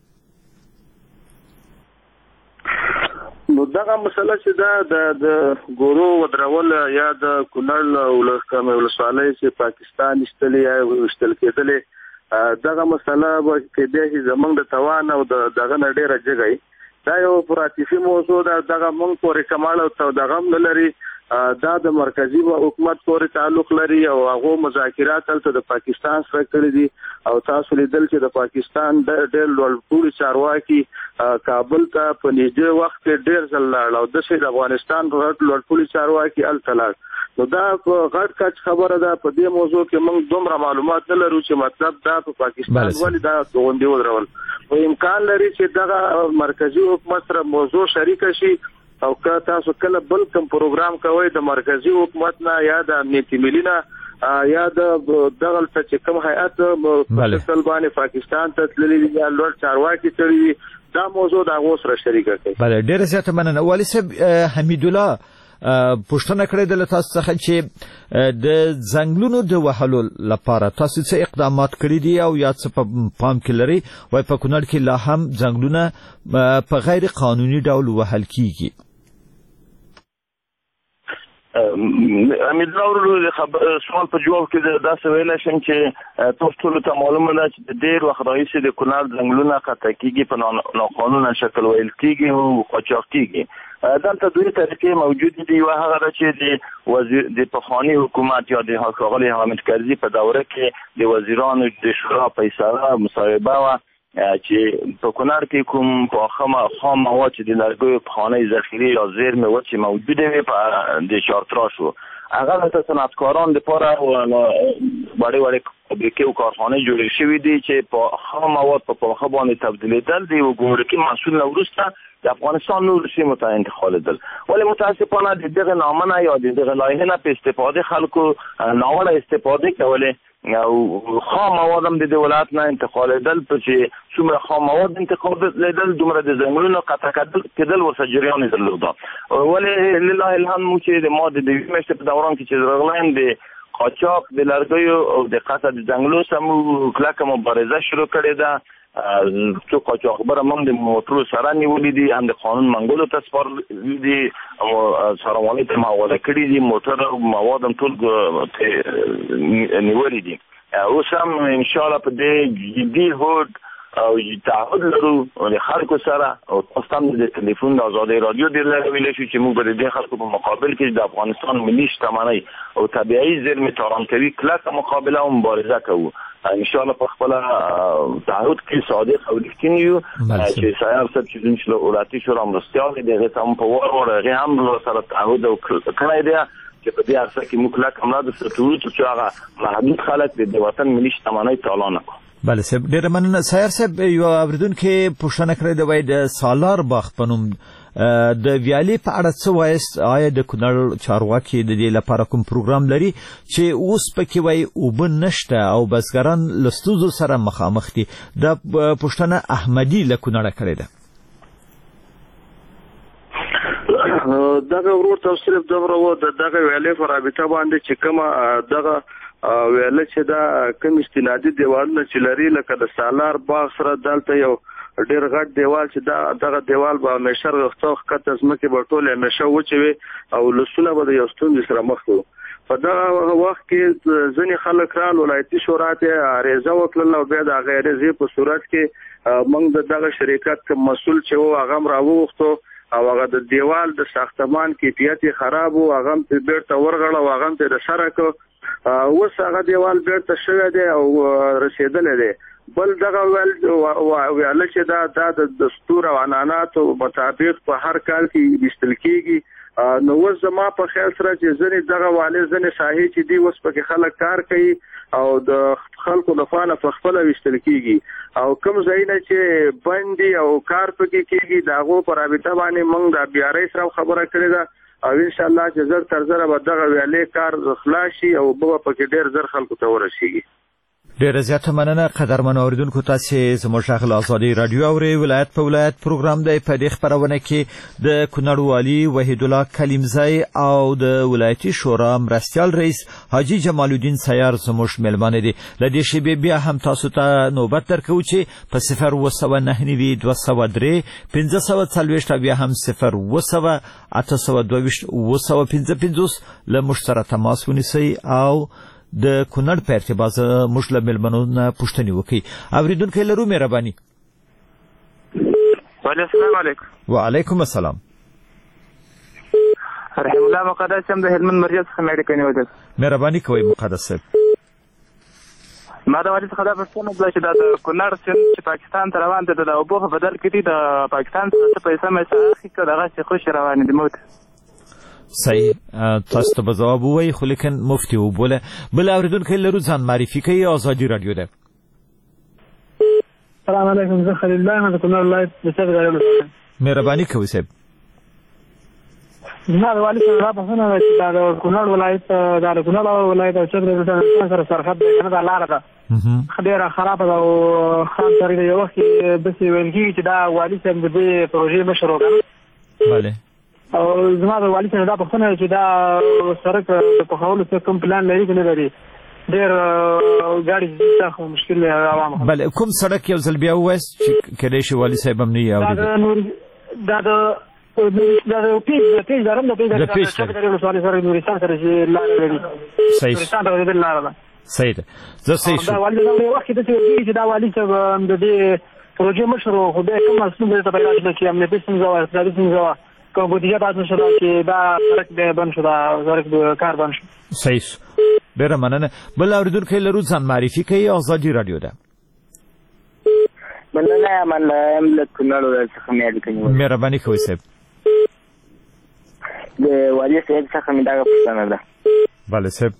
نو دغه مسله چې دا د ګورو ودرول یا د کونړ ولسوالۍ چې پاکستان ایستلې یا ویشتل کېدلې دغه مسله به کېدای شي زموږ د توان او دغه نه ډېره جګی. دا یو پراتیفي موضوع ده. دغه موږ پورې کمال او دغه هم نه لري. دا د مرکزی حکومت پورې تعلق لري او هغه مذاکرات تل د پاکستان سره کړی دي او تاسو لیدل چې د پاکستان د ډېر لوړ چارواکي کابل ته په نږدې وخت کې ډېر ځل لاړ او د افغانستان لوړ چارواکي التلاړ. نو دا غټ کچ خبره ده. په دې موضوع کې موږ دومره معلومات نه لرو چې مطلب دا په پاکستان ولې دا غونډې ودرول. او امکان لري چې دغه مرکزی حکومت سره موضوع شریک شي او که تاسو کله بل کوم پروګرام کوي د مرکزی حکومت نه یا د امنیتي ملي نه یا د دغه چې کوم هیئت په باندې پاکستان ته تللی یا لوړ چارواکي تللی دا موضوع د هغو سره شریکه کوي. بله ډېره زیاته مننه. والي صاحب حمیدالله پوښتنه کړې ده له تاسو څخه چې د ځنګلونو د وهلو لپاره تاسو څه اقدامات کړي دي او یا څه په پام کې لري؟ وایي په کونړ کې لا هم ځنګلونه په غیر قانوني ډول وهل کیږي. امید لرو د سوال په جواب کې دا څه ویلی شم چې تاسو ټولو ته معلومه ده چې د ډېر وخت راهیسې د کونړ ځنګلونه قطع کېږي په ناقانونه شکل ویل کېږي او قاچاق کېږي. دلته دوی طریقې موجود دي. یوه هغه ده چې د وزیر د پخواني حکومت یا د ښاغلي حامد کرزي په دوره کې د وزیرانو د شورا فیصله مصاحبه وه چې په کونړ کې کوم په خام مواد چې د لرګیو په خانه ذخیره یا زیرمې وچې موجوده وي په د شارتراشو هغه د صنعتکاران لپاره وړې وړې فابریکې او کارخانې جوړې شوې دي چې په خام مواد په پاخه باندې تبدیلېدل د یو ګمرکي محصول نه وروسته د افغانستان نور سیمو ته انتقالېدل. ولې متاسفانه د دغه نامه نه یا د دغه لایحې نه په استفاده خلکو ناوړه استفاده کولې او خام مواد هم د ولایت نه انتقالېدل په چې څومره خام مواد انتقالېدل دومره د ځنګلونو قطع کېدل ورسره جریان یې درلوده. ولې لله الحمد موږ چې د ما د دوې میاشتې په دوران کې چې راغلم د قاچاق د لرګیو او د قطع د ځنګلو سره کلکه مبارزه شروع کړې ده. څو قاچاقبر هم د موټرو سره نیولې دي، هم د قانون منګولو ته سپارلي دي او څارنوالۍ ته محواله کړي دي، موټر او مواد هم ټول نیولې دي. اوس هم انشاءالله په دې جدي هوډ او تعهد لرو د خلکو سره او تاسو هم د ټلیفون د آزادۍ رادیو ډېر لږ ویلی شو چې موږ به د دې خلکو په مقابل کې د افغانستان ملي شتمنۍ او طبیعي زیرمې تاران کوي کلکه مقابله او مبارزه کوو. انشاءالله په خپل تعهد کې صادق او رښتینی یو چې سیار صاحب چې زموږ له ولایتي شورا مرستیال دی هغې ته هم په وار وار هغې هم سره تعهد او کړی دی چې په دې عرصه کې موږ کلک املاده سره تړو چې هغه محدود خلک د وطن ملي شتمنۍ تالا نه کړو. بله صاحب ډېره مننه. سیار صاحب یو اورېدونکي پوښتنه کړې ده، وایي د سالار باغ په نوم د ویالې په اړه څه وایست؟ آیا د کونړ چارواکي د دې لپاره کوم پروګرام لري چې اوس پکې وایي اوبه نشته او بزګران له ستونزو سره مخامخ دي؟ دا پوښتنه احمدي له کونړه کړې ده. دغه ورور ته صرف دغه و د دغه ویالې په رابطه باندې چې کومه دغه ویاله چې دا کوم استنادي دیوالونه چې لري لکه د سالار باغ سره دلته یو ډېر غټ دیوال چې دا دغه دیوال به همیشه رغښته ښکته ځمکې به ټولې همیشه وچې وي او لسونه به د یو ستونزې سره مخ وو. په دغه وخت کې ځینې خلک رال ولایتي شورا ته عریضه وکړله او بیا د هغې عریضې په صورت کې موږ د دغه شرکت کوم مسؤل چې و هغه هم راوغوښتو او هغه د دیوال د ساختمان کیفیت یې خراب و، هغه هم ترې بیرته ورغړه او هغه هم ترې د سره کړ. اوس هغه دیوال بیرته شوی دی او رسېدلی دی. بل دغه ویاله چې دا دا د دستور او عنعناتو مطابق په هر کال کې ویستل کېږي. نو اوس زما په خیال سره چې ځینې دغه والې ځینې ساحې چې دي اوس پکې خلک کار کوي او د خلکو لخوا نه په خپله ویستل کېږي او کوم ځایونه چې بند دي او کار پکې کېږي د هغو په رابطه باندې موږ د بیارۍ سره خبره کړې ده او انشاءالله چې زر تر زره به دغه ویالې کار خلاص شي او به پکې ډېر زر خلکو ته ورسېږي. ډېره زیاته مننه قدرمنو اورېدونکو. تاسې زموږ غږ له ازادۍ راډیو اورئ. ولایت په ولایت پروګرام دی. په دې خپرونه کې د کونړ والي وحیدالله کلیمزی او د ولایتي شورا مرستیال رئیس حاجي جمال الدین سیار زموږ میلمانه دي. له دې شیبې بیا هم تاسو ته نوبت درکوو چې په صفر اوه سوه نهه نوي دوه سوه درې پنځه سوه څلوېښت او بیا هم صفر اوه سوه اته سوه دوه ویشت اوه سوه پنځه پنځوس له موږ سره تماس ونیسئ او د کونړ په ارتباط موږ له میلمنو نه پوښتنې وکړئ. اورېدونکی لرو مهرباني. السلام علیکم. وعلیکم السلام. رحم الله مقدس هم د هلمند مرکز څخه مې اړیکه نیولې. مهرباني کوئ مقدس صاحب. ما د والي څخه دا پوښتنه وکړه چې دا د کونړ سیند چې پاکستان ته روان دی د اوبو په بدل کې دي د پاکستان څخه څه پیسې مېسه اخلي که دغه چې خوشې روانې دي موت صحیح. تاسو ته به جواب ووایي خو لیکن مفتي وبوله. بل اورېدونکی لرو ځان معرفي کوي. ازادي راډیو ده. السلام علیکم. زه خلیل الله یم د کونړ ولایت د چک درې. مهرباني کوئ صاحب. زما د والي سره دا پوښتنه ده چې دا د کونړ ولایت دا د کونړ ولایت او چک درې سره سرحد دی که نه دا لاره ده ډېره خرابه ده او خام سړی د یو وخت کې داسې ویل کېږي چې دا والي صاحب د دې پروژې مشر و. بله. او زما د والي صاحب دا پوښتنه ده چې دا سړک د پخولو څه کوم پلان لري که نه لري؟ ډېر ګاډي ځي خو مشکل دی عوامو. بله. کوم سړک یو ځل بیا ووایست چې کیدای شي والي صاحب هم نه یې اورېدی؟ دا د دا د پیج د پیج لرم د پیج د پیج ولسوالۍ سره نورستان سره چې لاره لري. صحیح. نورستان ته ورسېدل لاره ده. صحیح ده. زه صحیح شو. دا والي صاحب یو وخت کې داسې ویل کېږي چې دا والي صاحب د دې پروژې مشر و خو بیا کومه ستونزه ته پیدا شوه چې امنیتي ستونزه وه اقتصادي ستونزه وه کومه بودیجه باید نشو ده چې دا سړک بیا بند شو دا سړک کار بند شو. صحیح شو. ډېره مننه. بل اورېدونکی لرو ځان معرفي کوي. ازادي راډیو ده. مننه امان الله یم له کونړ ولایت څخه مې اړیکه نیولې. مهرباني کوئ صاحب. د والي صاحب څخه مې دغه پوښتنه ده. بله صاحب.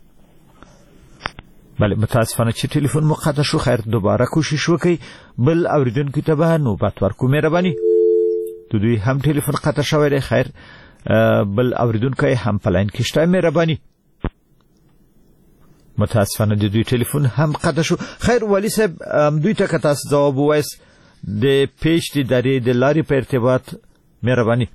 بله متاسفانه چې ټلیفون مو قطع شو. خیر دوباره کوشش وکړئ بل اوریدونکو ته به نوبت ورکړو. مهرباني. د دوی هم ټلیفون قطع شوی دی. خیر بل اوریدونکی هم په لاین کې شته. مهرباني. متاسفانه د دوی ټلیفون هم قطع شو. خیر والي صاحب دوی ته که تاسو ځواب ووایست د پیش د ادارې د لارې په ارتباط. مهرباني.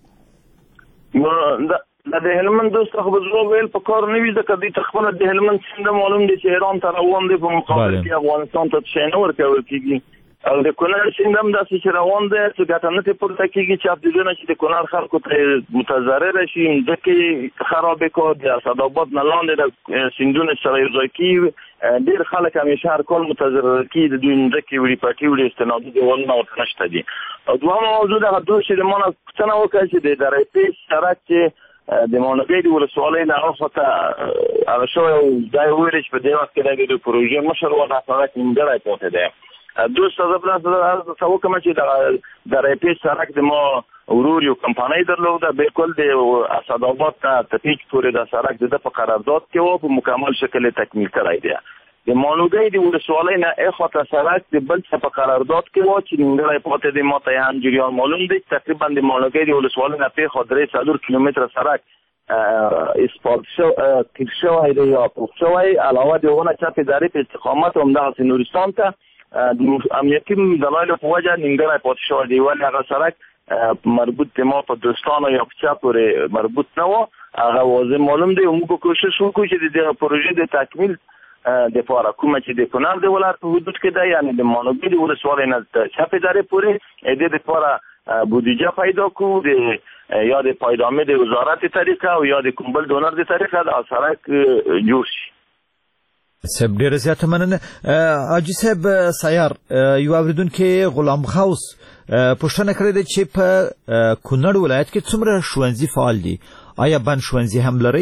د هلمند دوست خو به زه ویل په کار نه وي ځکه دوی ته خپله د هلمند سیند معلوم دی چې ایران ته روان دی په مقابل کې افغانستان ته شی نه ورکول کېږي او د کونړ سیند هم داسې چې روان دی چې ګټه نه ترې پورته کېږي چې افدیدونه چې د کونړ خلکو ته متضرره شي مځکې خرابې کړو د اسداباد نه لاندې د سیندونه سره یو ځای کېږي ډېر خلک همیشه هر کال متضرره کېږي د دوی مځکې وړي پټې وړي استنادي دیوالونه ورته نشته دي. او دوهمه موضوع دغه دوست چې د ما نه پوښتنه وکړه چې د ادارې پیش سړک چې د ماڼوګۍ د ولسوالۍ نه اخواته هغه شوی او دا یې وویلې چې په دې وخت کې د د پروژې مشر و دا سړک نیمګړی پاتې دی. دوست زه بله څه وکړم چې د ریپیج سړک د ما ورور یو کمپانۍ درلوده بالکل د اسداباد ته تپیچ پورې دا سړک د ده په قرارداد کې و په مکمل شکل یې تکمیل کړی دی. د ماڼوګۍ د ولسوالۍ نه اخواته سړک د بل څه په قرارداد کې و چې نیمګړی پاتې دی. ما ته یې هم جریان معلوم دی تقریبا د ماڼوګۍ د ولسوالۍ نه پېخوا درې څلور کیلومتره سړک اسپالت شو تیر شوی دی یا پوخ شوی علاوه د هغه نه چپ ادارې په استقامت همدغسې نورستان ته د امنیتي دلایلو په وجه نیمګړی پاتې شوی دی ولې هغه سړک مربوط د ما په دوستانو یا په چا پورې مربوط نه و هغه واضح معلوم دی. موږ کوشش وکړو چې د دغه پروژې د تکمیل د پاره کومه چې د کونړ د ولایت په حدود کې ده یعنی د ماڼوګۍ د ولسوالۍ نه چپ ادارې پورې د دې لپاره بودیجه پیدا کړو د یا د پایدامه د وزارت طریقه او یا د کوم بل ډونر د طریقه د سړک جوړ شي. صاحب ډېره زیاته مننه. حاجي صاحب سیار یو اوریدونکی غلام غوث پوښتنه کړې ده چې په کونړ ولایت کې څومره ښوونځي فعال دي؟ آیا بند ښوونځي هم لرئ؟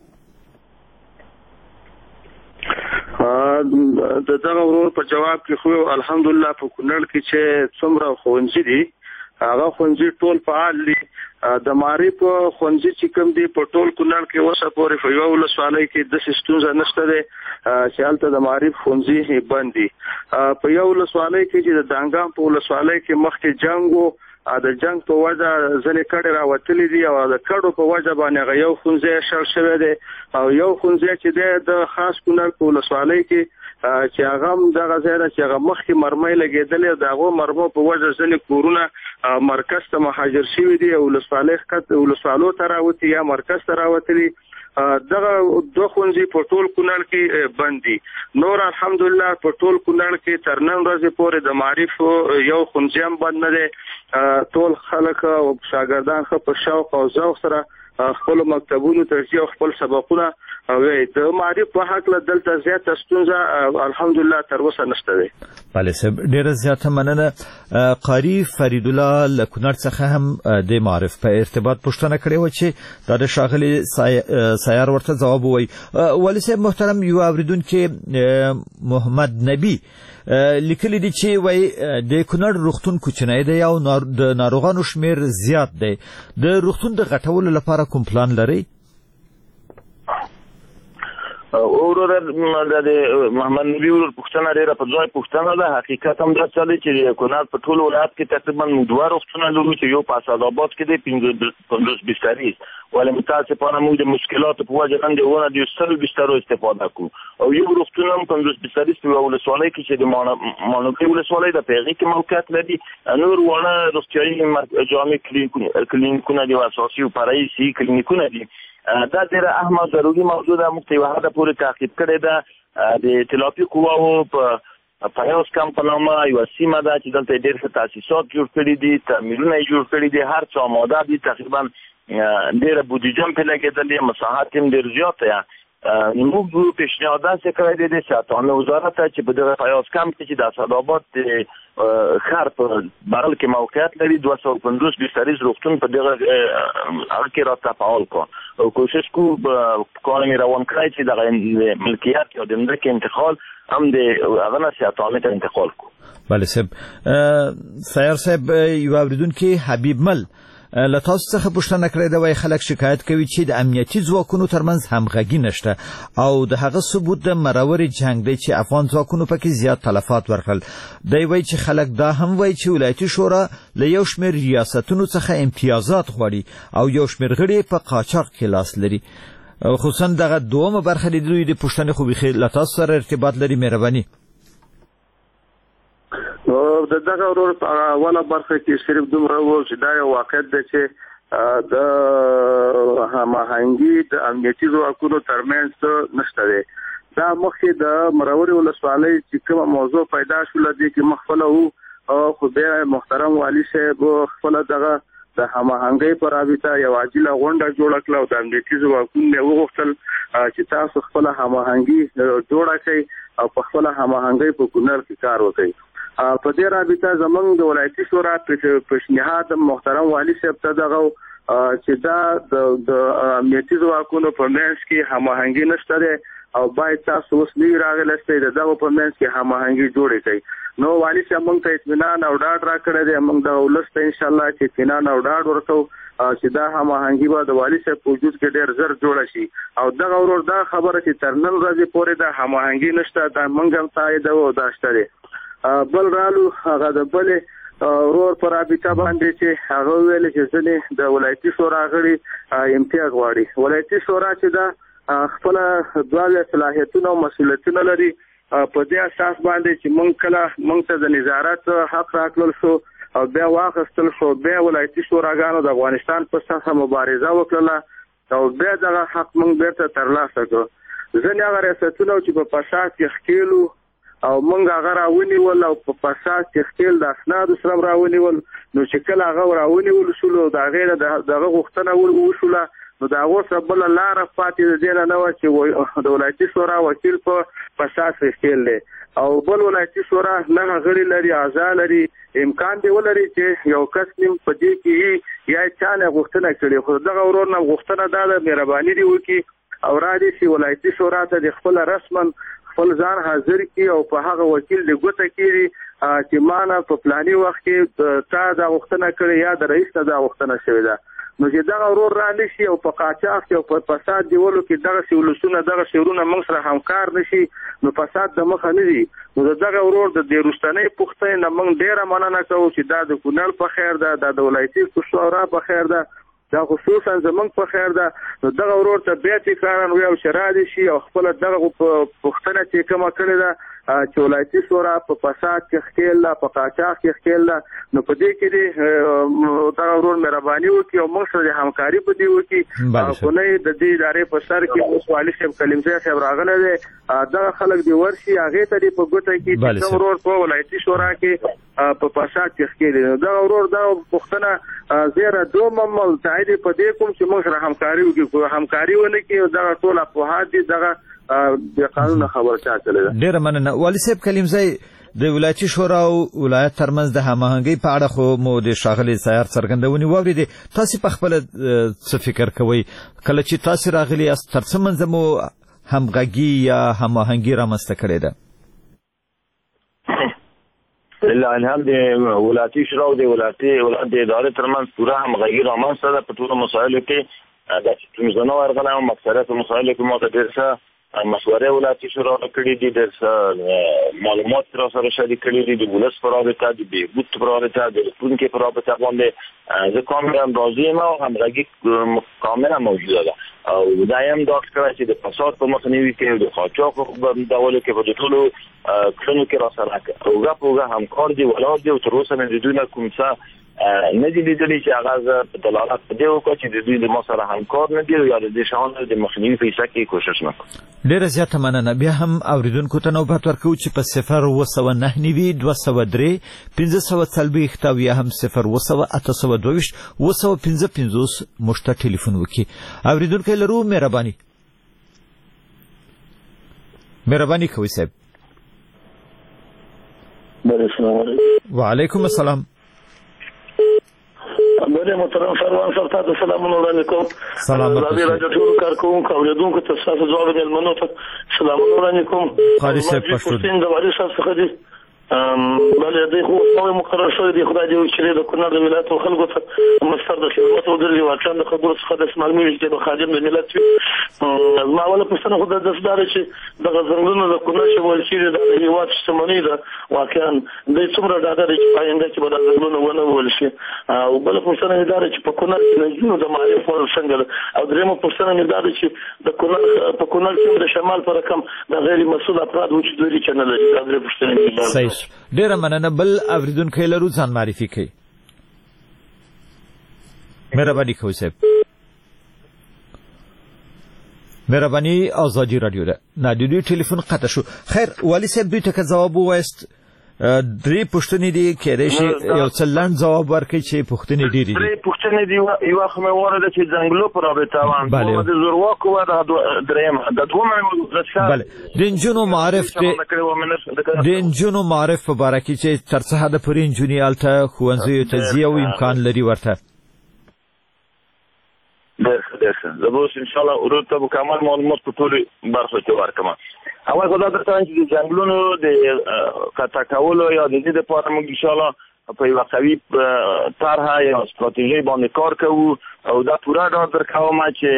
د دغه ورور په جواب کې خو الحمدلله په کونړ کې چې څومره ښوونځي دي هغه ښوونځي ټول فعال دي. د معارف ښوونځي چې کوم دي په ټول کونړ کې اوسه پورې په یوه ولسوالۍ کې داسې ستونزه نشته دی چې هلته د معارف ښوونځي بند دي. په یوه ولسوالۍ کې چې د دانګام په ولسوالۍ کې مخکې جنګ و د جنگ په وجه ځنې کډې راوتلې دي او د کډو په وجه باندې هغه یو ښوونځی شړ شوی دی او یو ښوونځی چې دی د خاص کونړ په ولسوالۍ کې چې هغه هم دغه ځای ده چې هغه مخکې مرمۍ لګېدلې د هغو مرمو په وجه ځینې کورونه مرکز ته مهاجر شوي دي او ولسوالۍ ولسوالو ته راوتي یا مرکز ته راوتلي. دغه دوه ښوونځي په ټول کونړ کې بند دي. نور الحمدلله په ټول کونړ کې تر نن ورځې پورې د معارف یو ښوونځي هم بند نه دی. ټول خلک او شاګردان ښه په شوق او ذوق سره خپل مکتبونو ته ځي او خپل سبقونه وایي. د معارف په هکله دلته زیاته ستونزه الحمدلله تر اوسه نشته دی. بله صاحب ډېره زیاته مننه. قاري فرید الله له کونړ څخه هم د معارف په ارتباط پوښتنه کړې وه چې دا د ښاغلي سیار ورته ځواب ووایي. والي صاحب محترم یو اورېدونکی محمد نبی لیکلي دي چې وایي د کونړ روغتون کوچنی دی او د ناروغانو شمیر زیات دی. د روغتون د غټولو لپاره کوم پلان لرئ؟ ورور د محمد نبی ورور پوښتنه ډېره په ځای پوښتنه ده. حقیقت هم دا څه دی چې کونړ په ټول ولایت کې تقریبا موږ دوه روغتونونه لرو چې یو په اسداباد کې دی پنځوس بسترې ولې متاسفانه موږ د مشکلاتو په وجه باندې ونه د سل بسترو استفاده کوو او یو روغتون هم پنځوس بسترې په ولسوالۍ کې چې د ماڼوګۍ ولسوالۍ د په هغې کې موقعیت لري. نور واړه روغتیایي جامع کلینیکونه دي او اساسي او فرعي صحي کلینیکونه دي. دا ډېره اهمه ضروري موضوع ده. موږ ته یوه حده پورې تعقیب کړې ده. د اطلافي قواو په فیوز کمپ په نامه یوه سیمه ده چې دلته ډېر ښه تاسیسات جوړ کړي دي تعمیرونه یې جوړ کړي دي هر څه آماده دي تقریبا ډېره بودیجه هم پرې لګېدلې مساحت هم ډېر زیات دی موږ پیشنهاد داسې کړی دی د ساتنې وزارت ته چې په دغه فیاض کمپ کې چې د اسداباد ښار په بغل کې موقعیت لري دوه سوه پنځوس بستریز روغتون په دغه هغه کې راته فعال کړو او کوشش کوو کار مې روان کړی چې دغه ملکیت یا د مځکې انتقال هم د هغه نه ساتنې ته انتقال کړو. بله صاحب سیار صاحب یو اوریدونکی حبیب مل له تاسو څخه پوښتنه کړې ده، وایي خلک شکایت کوي چې د امنیتي ځواکونو ترمنځ همغږي نشته او د هغه ثبوت د مروري جنگ دی چې افغان ځواکونو پکې زیات تلفات ورکړل. دی وایي چې خلک دا هم وایي چې ولایتي شورا له یو شمېر ریاستونو څخه امتیازات غواړي او یو شمېر غړي په قاچاق کې لاس لري. خصوصا دغه دومره برخه د دوی د پوښتنې خو بخیر له تاسو سره ارتباط لري. مهرباني د دغه ورور په اوله برخه کې صرف دومره و چې دا یو واقعیت دی چې د هماهنګي د امنیتي ځواکونو ترمنځ نشته دی. دا مخکې د مروري ولسوالۍ چې کومه موضوع پیدا شوله دی کې مخفله وو خو بیا محترم والي صاحب خپله دغه د هماهنګۍ په رابطه یو عاجله غونډه جوړه کړه او د امنیتي ځواکونو یې وغوښتل چې تاسو خپله هماهنګي جوړه کړئ او په خپله هماهنګۍ په کونړ کې کار وکړئ. په دې رابطه زمونږ د ولایتي شورا پیشنهاد محترم والي صاحب ته دغه چې دا د امنیتي ځواکونو په منځ کې هماهنګي نشته دی او باید تاسو اوس نوي راغلی سئ د دغو په منځ کې هماهنګي جوړې کړئ. نو والي صاحب موږ ته اطمینان او ډاډ راکړی دی، موږ دغه ولس ته انشاءالله چې اطمینان او ډاډ ورکوو چې دا هماهنګي به د والي صاحب په وجود کې ډېر زر جوړه شي. او دغه ورور دا خبره چې تر نن ورځې پورې دا هماهنګي نشته دا موږ هم تاییدوو او دا شته دی. بل رالو هغه د بلې ورور په رابطه باندې چې هغه ویل چې ځینې د ولایتي شورا غړي امتیاز غواړي. ولایتي شورا چې دا خپله دوه صلاحیتونه او مسؤلیتونه لري، په دې اساس باندې چې موږ کله موږ ته د نظارت حق راکړل شو او بیا واخیستل شو، بیا ولایتي شوراګانو د افغانستان په سطحه مبارزه وکړله او بیا دغه حق موږ بیرته ترلاسه کړو. ځینې هغه ریاستونه چې په فساد کې ښکېلو او موږ هغه راونیول او په فساد کې ښکېل د اسنادو سره راونیول، نو چې کله هغه راونیول شولو د هغې دغه غوښتنه وشوله نو د هغو سره بله لاره پاتې د دې نه نه وه چې د ولایتي شورا وکیل په فساد کې ښکېل دی او بل ولایتي شورا نه غړي لري، اعضا لري، امکان دی ولري چې یو کس نیم په دې کې یا چا نه غوښتنه کړې، خو دغه ورور نه غوښتنه دا ده مهرباني دې وکړي او را دې شي ولایتي شورا ته د خپله رسما خپل ځان حاضر کی او په هغه وکیل د ګوته کړي چې مانه په پلاني وخت کې تا دا غوښتنه کړې یا د رئیس ته دا غوښتنه شوې ده. نو چې دغه ورور را نشي او په قاچاق کې او په فساد دیولو کې دغه ولسونه دغه شعرونه موږ سره همکار نشي نو فساد د مخه نه دي. نو دغه ورور د دې وروستنۍ پوښتنې نه موږ ډېره مننه کوو چې دا د کونړ په خیر ده، دا د ولایتي شورا په خیر ده، دا خصوصا زمونږ په خیر ده. نو دغه ورور ته بیا تکرارا ویل چې را دې شي او خپله دغه پوښتنه چې کومه کړې ده چې ولایتي شورا په فساد کې ښکېل ده، په قاچاق کې ښکېل ده، نو په دې کې دې دغه ورور مهرباني وکړي او موږ سره همکاري په دې وکړي. خو نه د دې ادارې په سر کې اوس والي صاحب کلیمزی صاحب راغلی دی، دغه خلک دې ورشي هغې ته دې په ګوته کړي چې کوم ورور په ولایتي شورا کې په فساد کې ښکېل دی. نو دغه ورور دغه پوښتنه زیره دومم تایید په دې کوم چې موږ سره همکاري وکړي، همکاري ونه کړي دغه ټول افواهات دي دغه د قانون خبره چا چلے ده. ډېره مننه والي صاحب کلیمزی. د ولایتي شورا او ولایت ترمنځ د هماهنګۍ په اړه خو مو د ښاغلي سیار څرګندونې واورېدې. تاسې په خپله څه فکر کوئ کله چې تاسې راغلي یاست، تر څه منځه مو همغږي یا هماهنګي رامنځته کړې ده؟ الان د ولایتي شورا او د ولایتي ولایت د ادارې ترمنځ پوره همغږي رامنځته ده په ټولو مسایلو کې. د ستونزمنو ورغلی او اکثریت مسایلو کې ما ته ډېر ښه مشورې ولایتي شورا کړي دي، ډېر څه معلومات را سره شریک کړي دي د ولس په رابطه، د بهبود په رابطه، د راتلونکي په رابطه باندې زه کاملا راضي یم او همغږي کاملا موجوده ده. او دا هم دا کړی چې د فساد په مخنیوي کې د قاچاق په ډول کې په ټولو کړنو کې را سره اوږه په اوږه همکار دي، ولاړ دي او تر اوسه مې د دوی نه کوم څه نه دي لیدلي چې هغه په دلالت په دې وکړي چې د دوی د ما سره همکار نه دي یا د دې شیانو د مخنیوي په حصه کې کوشش نه کوي. ډېره زیاته مننه. بیا هم اورېدونکو ته نوبت ورکوو چې په صفر اوه سوه نهه نوي دوه سوه درې پنځه سوه څلوېښت او یا هم صفر اوه سوه اته سوه دوه ویشت اوه سوه پنځه پنځوس موږ ته ټلیفون وکړي. اورېدونکی لرو، مهرباني. مهرباني کوئ صاحب. السلام علیکم. وعلیکم السلام. بله محترم سروان صاحب تاسو سلامونه وړاندې کوم. سلام. زه راځم ټول کارکونکو او اوریدونکو ته تاسو ځواب مېلمنو ته سلامونه وړاندې کوم. قاری صاحب پښتون د وارث صاحب څخه دي. بله د خو نوې مقرر شوی دی خدای دې وکړي د کونړ د ولایت خلکو ته مستر د خدمت وګړي واچان د خبرو څخه د اسماعیل مېږي د خادم د ملت ما ولا پښتنه خو د داسدار چې د غزنګونو د کونړ چې ول چې د هیواد سمونی ده واقعا د څومره ډاډه چې پاینده چې به د غزنګونو ونه ول شي او بل پښتنه اداره چې په کونړ کې نه جنو د معرف ور څنګه او درېمه پښتنه اداره چې د کونړ په کونړ کې د شمال پر رقم د غیر مسؤل افراد وجود لري چې نه لري د درې پښتنه اداره. ډیره مننه. بل اوریدونکو لرو ځان معرفي کړئ. مهرباني کوئ صاحب. مهرباني ازادي رادیو ده. نه د دوی ټلیفون قطع شو. خیر والی صاحب دوی ته جواب وایست. درې پوښتنې دي کېدای شي یو څه لنډ جواب ورکړي چې پوښتنې ډېرې دي. درې پوښتنې دي یو خو مې وارده چې ځنګلو پر رابطه وان د زورواکو و د درېم د دومره بله د نجونو معرف د نجونو معرف په باره کې چې تر څه حده پورې نجونې هلته ښوونځیو ته ځي او امکان لري ورته. ډېر ښه ډېر ښه زه به اوس انشاءالله ورور ته مکمل معلومات په ټولو برخو کې ورکړم. اول خو دا درته وایم چې د ځنګلونو د قطع کولو یا د دې دپاره موږ انشاءالله په یوه قوي طرحه یا ستراتیژۍ باندې کار کوو او دا پوره ډاډ درکوم چې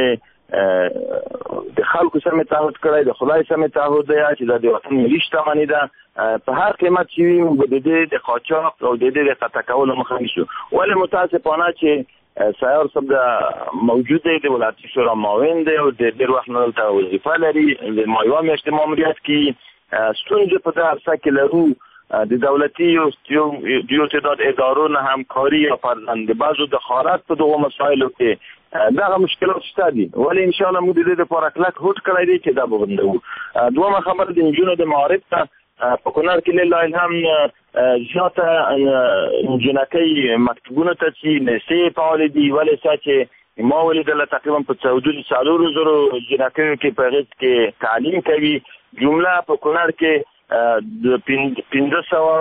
د خلکو سره مې تعهد کړی د خدای سره مې تعهد دی چې دا د وطن ملي شتمني ده په هر قیمت چې وي موږ د دې د قاچاق او د دې د قطع کولو مخه نیسو. ولې متاسفانه چې سیار صاحب د موجود دی د ولایتي شورا معاون دی او د ډېر وخت نه دلته وظیفه لري د ما یوه میاشتې ماموریت کې ستونزې په دې عرصه کې لرو د دولتي یو تعداد ادارو نه همکاري یا فرضاً د بعضو دخالت په دغو مسایلو کې دغه مشکلات شته دي ولې انشاءالله موږ د دې دپاره کلک هوډ کړی دی چې دا به بندوو. دومره خبره د نجونو د معارف ته په کونړ کې لله الحمد زیاته جنکۍ مکتبونو ته چې نسې فعال دي ولې څه چې ما ولیدله تقریبا په حدود څلورو زرو جنکیو کې په هغې کې تعلیم کوي. جمله په کونړ کې د پنځه سوه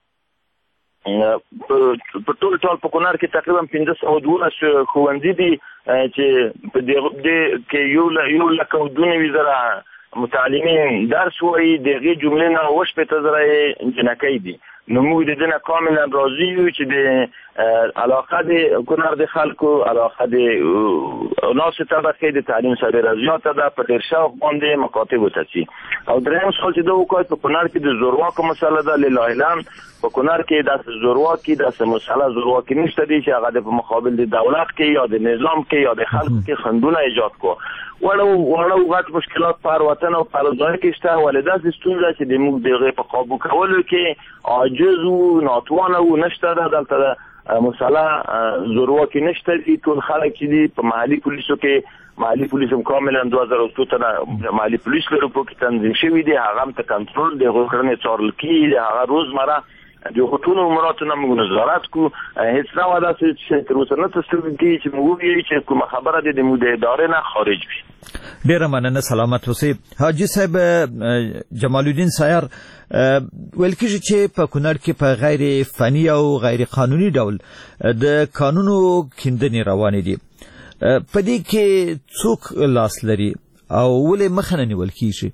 په ټول ټول په کونړ کې تقریبا پنځه سوه دولس ښوونځي دي چې په دې کې یو لک او دوه نوي زره متعلمین درس وایي د هغې جملې نه اووه شپېته زره یې جنکۍ دي. نو موږ د دې نه کاملا راضي یو چې د علاقه د کونړ د خلکو علاقه د ناسې طبقې د تعلیم سره ډېره زیاته ده په ډېر شوق باندې مکاتبو ته ځي. او درېیم سوال چې ده وکړئ په کونړ کې د زورواکو مسله ده لله الحمد په کونړ کې داسې زورواکي داسې مسله زورواکي نشته دي چې هغه د په مقابل د دولت کې یا د نظام کې یا د خلکو کې خنډونه ایجاد کړو. وړه وړه غټ مشکلات پر وطن او پر ځای کې شته ولې داسې ستونزه چې د موږ د هغې په قابو کولو کې عاجز وو ناتوانه وو نشته ده دلته مسله زورواکي نشته دي. ټول خلک چې دي په محلي پولیسو کې محلي پولیس هم کاملا دوه زره څو تنه محلي پولیس لرو په کې تنظیم شوي دي هغه هم ته کنټرول د هغو کړنې څارل کېږي هغه روزمره د هغو ټولو اموراتو نه موږ نظارت کړو. هېڅ نه وه داسې چې تر اوسه نه تسلیم کېږي چې موږ ووایو چې کومه خبره دې د موږ د ادارې نه خارج وي. ډیره مننه سلامت اوسئ. حاجي صاحب جمال الدین سایار ویل کېږي چې په کونړ کې په غیر فني او غیر قانوني ډول د قانونو کیندنې روانې دي. په دې کې څوک لاس لري او ولې مخه نه نیول کېږي؟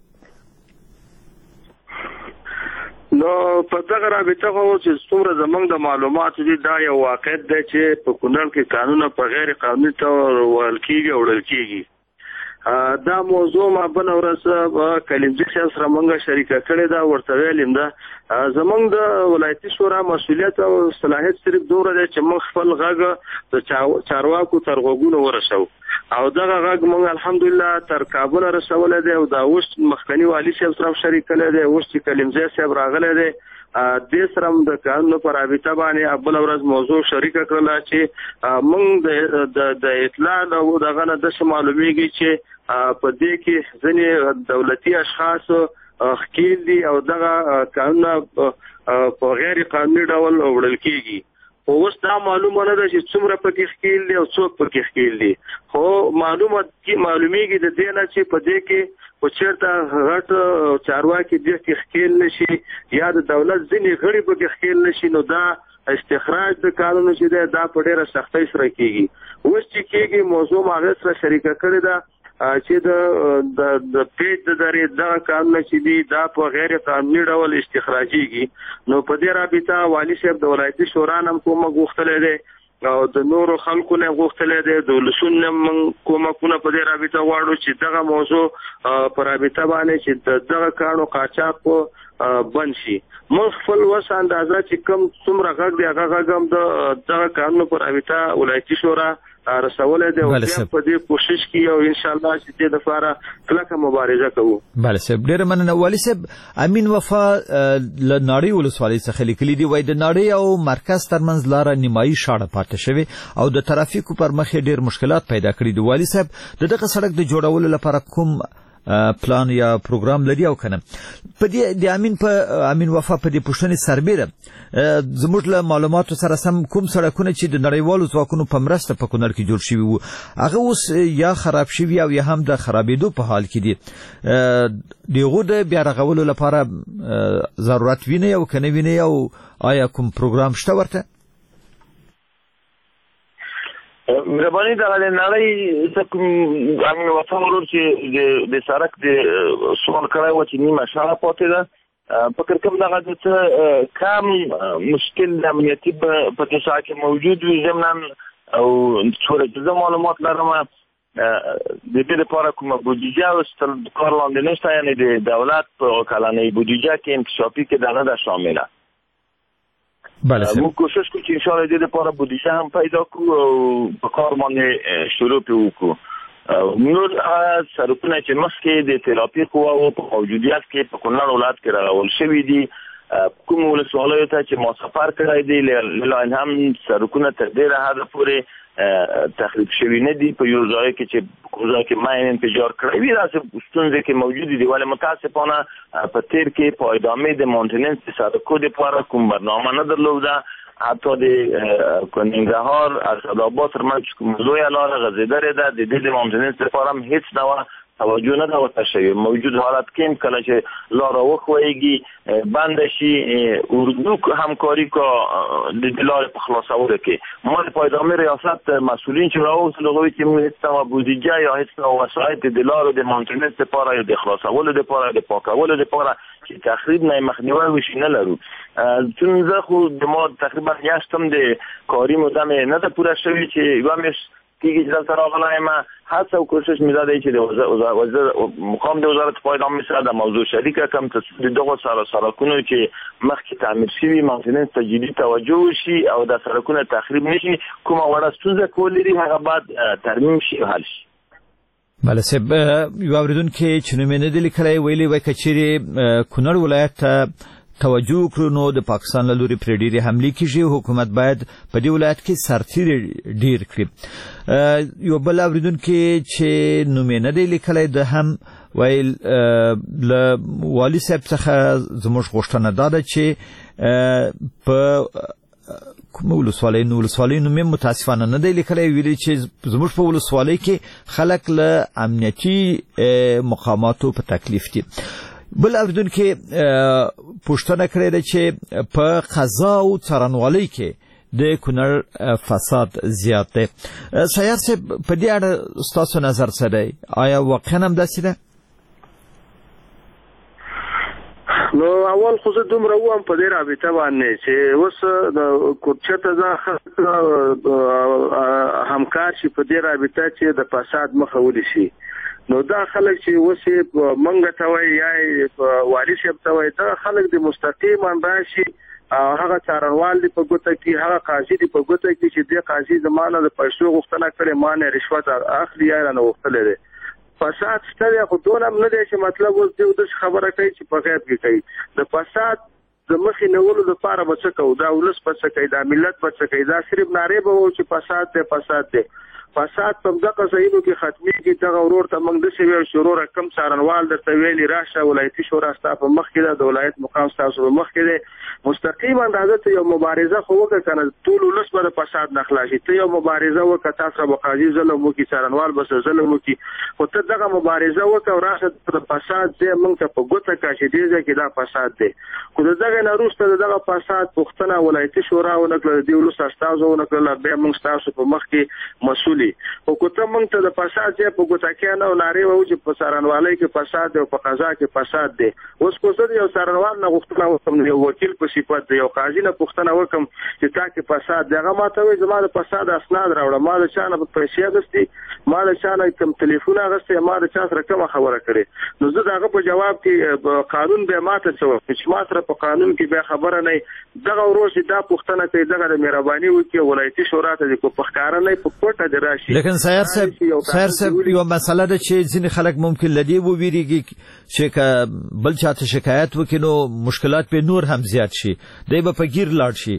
نو په دغه رابطه خو چې څومره زمونږ د معلوماتو دي دا یو واقعیت دی چې په کونړ کې قانونه په غیر قانوني ډول وړل کېږي او وړل کېږي. دا موضوع ما بل ورځ کلیمجي صاحب سره موږ شریکه کړې ده ورته ویلیم ده زمونږ د ولایتي شورا مسؤلیت او صلاحیت صرف دومره دی چې موږ خپل غږ د چارواکو تر غوږونو ورسوو او دغه غږ موږ الحمدلله تر کابل رسولی دی او دا اوس مخکني والي صاحب سره شریک کړی دی اوس چې کلیمزی صاحب راغلی دی دې سره هم د قانون په رابطه باندې بله ورځ موضوع شریکه کړله چې موږ د اطلاع او دغه نه داسې معلومیږي چې په دې کې ځینې دولتي اشخاص ښکیل دي او دغه قانونه په غیر قانوني ډول وړل کېږي. خو اوس دا معلومه نه ده چې څومره پکې ښکیل دي او څوک پکې ښکیل دي. خو معلومه معلومیږي د دې نه چې په دې کې خو چېرته غټ چارواکي دې کې ښکیل نه شي یا د دولت ځینې غړي پکې ښکیل نه شي، نو دا استخراج د کارونو چې ده دا په ډېره سختۍ سره کېږي. اوس چې کېږي موضوع هغې سره شریکه کړې ده چې د پیج د درې دغه کارونه چې دي دا په غیر قانوني ډول استخراجېږي. نو په دې رابطه والي صاحب د ولایتي شورا نه هم کومک غوښتلی دی او د نورو خلکو نه غوښتلی دی، د ولسونو نه موږ کومکونه په دې رابطه غواړو چې دغه موضوع په رابطه باندې چې د دغه کاڼو قاچاق بند شي. موږ خپل وس اندازه چې کوم څومره غږ دی هغه غږ هم د دغه کارونو په رابطه ولایتي شورا رسولی دی او بیا په دې کوشش کوي او انشاءالله چې دې دپاره کلکه مبارزه کوو. بله صاحب ډېره مننه. والي صاحب امین وفا له ناړۍ ولسوالۍ څخه لیکلي دي، وایي د ناړۍ او مرکز ترمنځ لاره نیمایي شاړه پاتې شوې او د ترافیکو پر مخ یې ډېر مشکلات پیدا کړي دي. والي صاحب د دغه سړک د جوړولو لپاره کوم پلان یا پروګرام لري او کنه؟ په دې د امین په امین وفا په دې پوښتنې سربیره زموږ له معلوماتو سره سم کوم سړکونه چې د نړیوالو ځواکونو په مرسته په کونړ کې جوړ شوي وو هغه اوس یا خراب شوي او یا هم د خرابېدو په حال کې دي، د هغو د بیا رغولو لپاره ضرورت وینئ او که نه وینئ او آیا کوم پروګرام شته ورته؟ مهرباني دغه د نړۍ څه کوم امین وفا ورور چې د سړک د سوال کړی وه چې نیمه شاړه پاتې ده، فکر کوم دغه د څه کم مشکل د امنیتي په دې ساحه کې موجود وي. ضمنا او څومره چې زه معلومات لرم د دې لپاره کومه بودیجه اوس تر کار لاندې نشته، یعنې د دولت په کلنۍ بودیجه کې انکشافي کې دا نه ده شامله. موږ کوشش کوو چې انشاءالله دې لپاره بودیجه هم پیدا کړو او په کار باندې شروع پرې وکړو. نور سړکونه چې مخکې د ترافیک قواو په موجودیت کې په کونړ ولایت کې رغول شوي دي، کوم ولسوالیو ته چې ما سفر کړی دی لاین هم سړکونه تر ډېره حده پورې تخریب شوي نه دي. په یو ځای کې چې کوم ځای کې ماین انفجار کړی وي داسې ستونزې کې موجودې دي، ولې متاسفانه په تیر کې په ادامې د مانتننس د سړکو دپاره کوم برنامه نه درلوده. حتی د ننګرهار اسداباد ترمنځ چې کوم لویه لاره غځېدلې ده د دې د مانتننس دپاره هم هېڅ ډول توجه نه ده ورته شوې. موجود حالت کې هم کله چې لاره وښویږي بنده شي اردو همکاري کا د لارې په خلاصولو کې ما د پایدامي ریاست مسئولین چې راوستل هغوی چې موږ هېڅ ډول بودیجه یا هېڅ ډول وسایط د لارو د مانتننس دپاره یا د خلاصولو دپاره یا د پاکولو دپاره چې تخریب نه مخنیوی وشي نه لرو. چون زه خو د ما تقریبا میاشت هم د کاري موده مې نه ده پوره شوې چې یوه میاشت کېږي چې دلته راغلی یم. هڅه او کوشش مې دا دی چې د مقام د وزارت پایدامي سره د موضوع شریکه کړم ته د دغو سړکونو چې مخکې تعمیر شوي مانتننس ته جدي توجه وشي او دا سړکونه تخریب نه شي، کومه وړه ستونزه که ولري هغه باید ترمیم شي او حل شي. بله صاحب یو اورېدونکي چې نوم یې نه دی لیکلی ویلي وای که چیرې کونړ ولایت ته توجه وکړو نو د پاکستان له لوري پرې ډېرې حملې کېږي، حکومت باید په دې ولایت کې سرتیري ډېر کړي. یو بل اورېدونکي چې نوم یې نه دی لیکلی ده هم ویل له والي صاحب څخه زموږ غوښتنه دا ده چې په کومه ولسوالۍ نو ولسوالۍ نوم یې متاسفانه نه دی لیکلی، ویلي چې زموږ په ولسوالۍ کې خلک له امنیتي مقاماتو په تکلیف دي. بل اورېدونکي پوښتنه کړې ده چې په قضا او څارنوالۍ کې د کونړ فساد زیات دی. سیار صاحب په دې اړه ستاسو نظر څه دی؟ آیا واقعا هم داسې ده؟ نو اول خو زه دومره ووایم په دې رابطه باندې چې اوس د چېرته دا همکار شي په دې رابطه چې د فساد مخه ونیسي. نو دا خلک چې اوس یې منګه ته وایي یا والي صاحب ته وایي دا خلک د مستقیما راشي هغه څارنوال دی په ګوته کې هغه قاضي دی په ګوته کې چې دې قاضي زما نه د پیسو غوښتنه کړې ما نه رشوت اخلي یا نه غوښتلی دی. فساد شته دی خو دونه هم نه دی چې مطلب اوس دی داسې خبره کوي چې په غیب کې کوي. د فساد د مخې نیولو لپاره به څه کوو؟ دا ولس به څه کوي؟ دا ملت به څه کوي؟ دا صرف نارې به وو چې فساد دی فساد دی. فساد په دغه ځایونو کې ختمي کې دغه ورور ته موږ د شوی شروع کم څارنوال درته ویلي راشه ولایتي شورا ستاسو په مخ کې د ولایت مقام ستاسو په مخ کې دی مستقیما راځي یو مبارزه خو وکړه کنه ټول ولس به د فساد نه خلاصي ته یو مبارزه وکړه تاسو به قاضي ظلم وکړي څارنوال به ظلم وکړي خو ته دغه مبارزه وکړه راشه د فساد دې موږ ته په ګوته کاشي دی چې دا فساد دی خو دغه نه روسته دغه فساد پښتنه ولایتي شورا ونکړه دی ولس تاسو ونکړه به موږ تاسو په مخ کې مسؤل او کوته مونږ ته د فساد چې په ګوتا کې نه ناری وو چې په سارنوالۍ کې فساد او په قضا کې فساد دی اوس کو څه یو سارنوال نه غوښتنه وکم یو وکیل په صفت دی یو قاضي نه پوښتنه وکم چې تا کې فساد دغه ماته وي زما د فساد اسناد راوړم ما د چانه په پیسې غستې ما د چانه کوم ټلیفون غستې ما د چا سره کوم خبره کړې نو زه دغه په جواب کې قانون به ماته څه چې ما سره په قانون کې به خبره نه دغه ورځ دا پوښتنه کوي دغه د مهرباني وکي ولایتي شورا ته کو په ښکار نه په کوټه دی لیکن سایر صاحب سایر صاحب یو مسله ده چې ځینې خلک ممکن لدی وو ویریږي چې بل چاته شکایت وکینو مشکلات په نور هم زیات شي دی به په گیر لاړ شي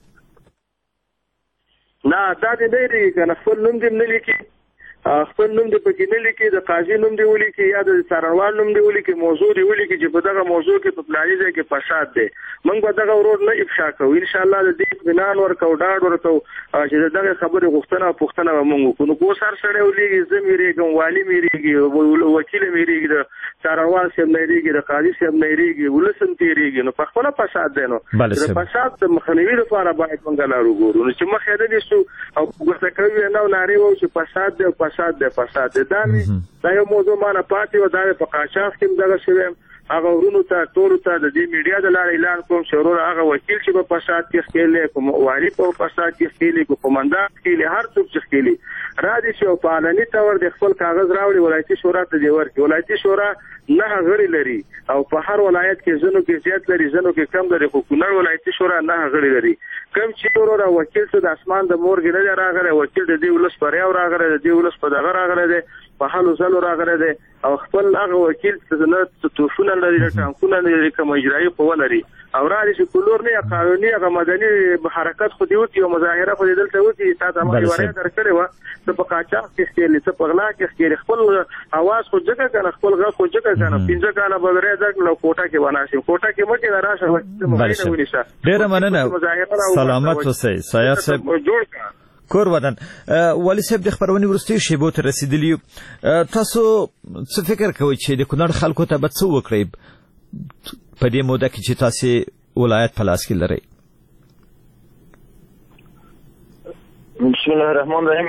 نه دا دې نه لري کنه خپل نوم دې نه لیکي خپل نوم دې پکې نه لیکي د قاضي نوم دې ولیکي یا د څارنوال نوم دې ولیکي موضوع دې ولیکي چې په دغه موضوع کې په پلاني ځای کې فساد دی موږ به دغه ورور نه افشا کوو ان شاء الله د دې اطمینان ورکو ډاډ ورکو چې دغه خبره غوښتنه او پوښتنه موږ کوو کو سر سره ولېږي زميريږي والی میریږي وکیل میریږي د څارنوال سم میریږي د قاضي سم میریږي ولسم تیریږي نو په خپل فساد دی نو د فساد د مخنیوي لپاره باید موږ لارو ګورو نو چې مخې دې شو او ګوته کوي نو ناری وو چې فساد دی فساد دی فساد دی دا دا یو موضوع مانه پاتې و دا په قاچاق کې دغه شوی هغه ورونو ته ټول ته د دې میډیا د لارې اعلان کوم شرور هغه وکیل چې په فساد کې ښکېلې کوم واري په فساد کې ښکېلې کوم قومندان کې هر څوک چې ښکېلې را دي چې په اعلاني تور د خپل کاغذ راوړي ولایتي شورا ته دی ورکړي ولایتي شورا نه غړي لري او په هر ولایت کې زنو کې زیات لري زنو کې کم لري خو کونړ ولایتي شورا نه غړي لري کم چې ورور وکیل څه د اسمان د مورګ نه راغلی وکیل د دې ولس پر یو راغلی د دې ولس په دغه راغلی دی په حالو زلو راغلی دی او خپل هغه وکیل څه نه توفونه لري ټانکونه لري کوم اجرایي قوه لري او را دي چې کلور نه قانوني هغه مدني حرکت خو دی وتی او مظاهره خو دلته وتی تاسو ما وره درکړې و ته په قاچاق کې ستېلې ته په غلا کې ستېلې خپل اواز خو ځکه کنه خپل غا خو ځکه کنه پنځه کاله به درې ځکه نو کوټه کې وناسي کوټه کې مکه راشه مخینه ونیسه ډېر مننه سلامت اوسئ سایه صاحب جوړ کور ودان ولی صاحب د خبرونې ورستي شیبو ته رسیدلی تاسو څه فکر کوئ چې د کونړ خلکو ته به څه وکړي په دې موده کې چې تاسو ولایت په لاس کې لرئ بسم الله الرحمن الرحیم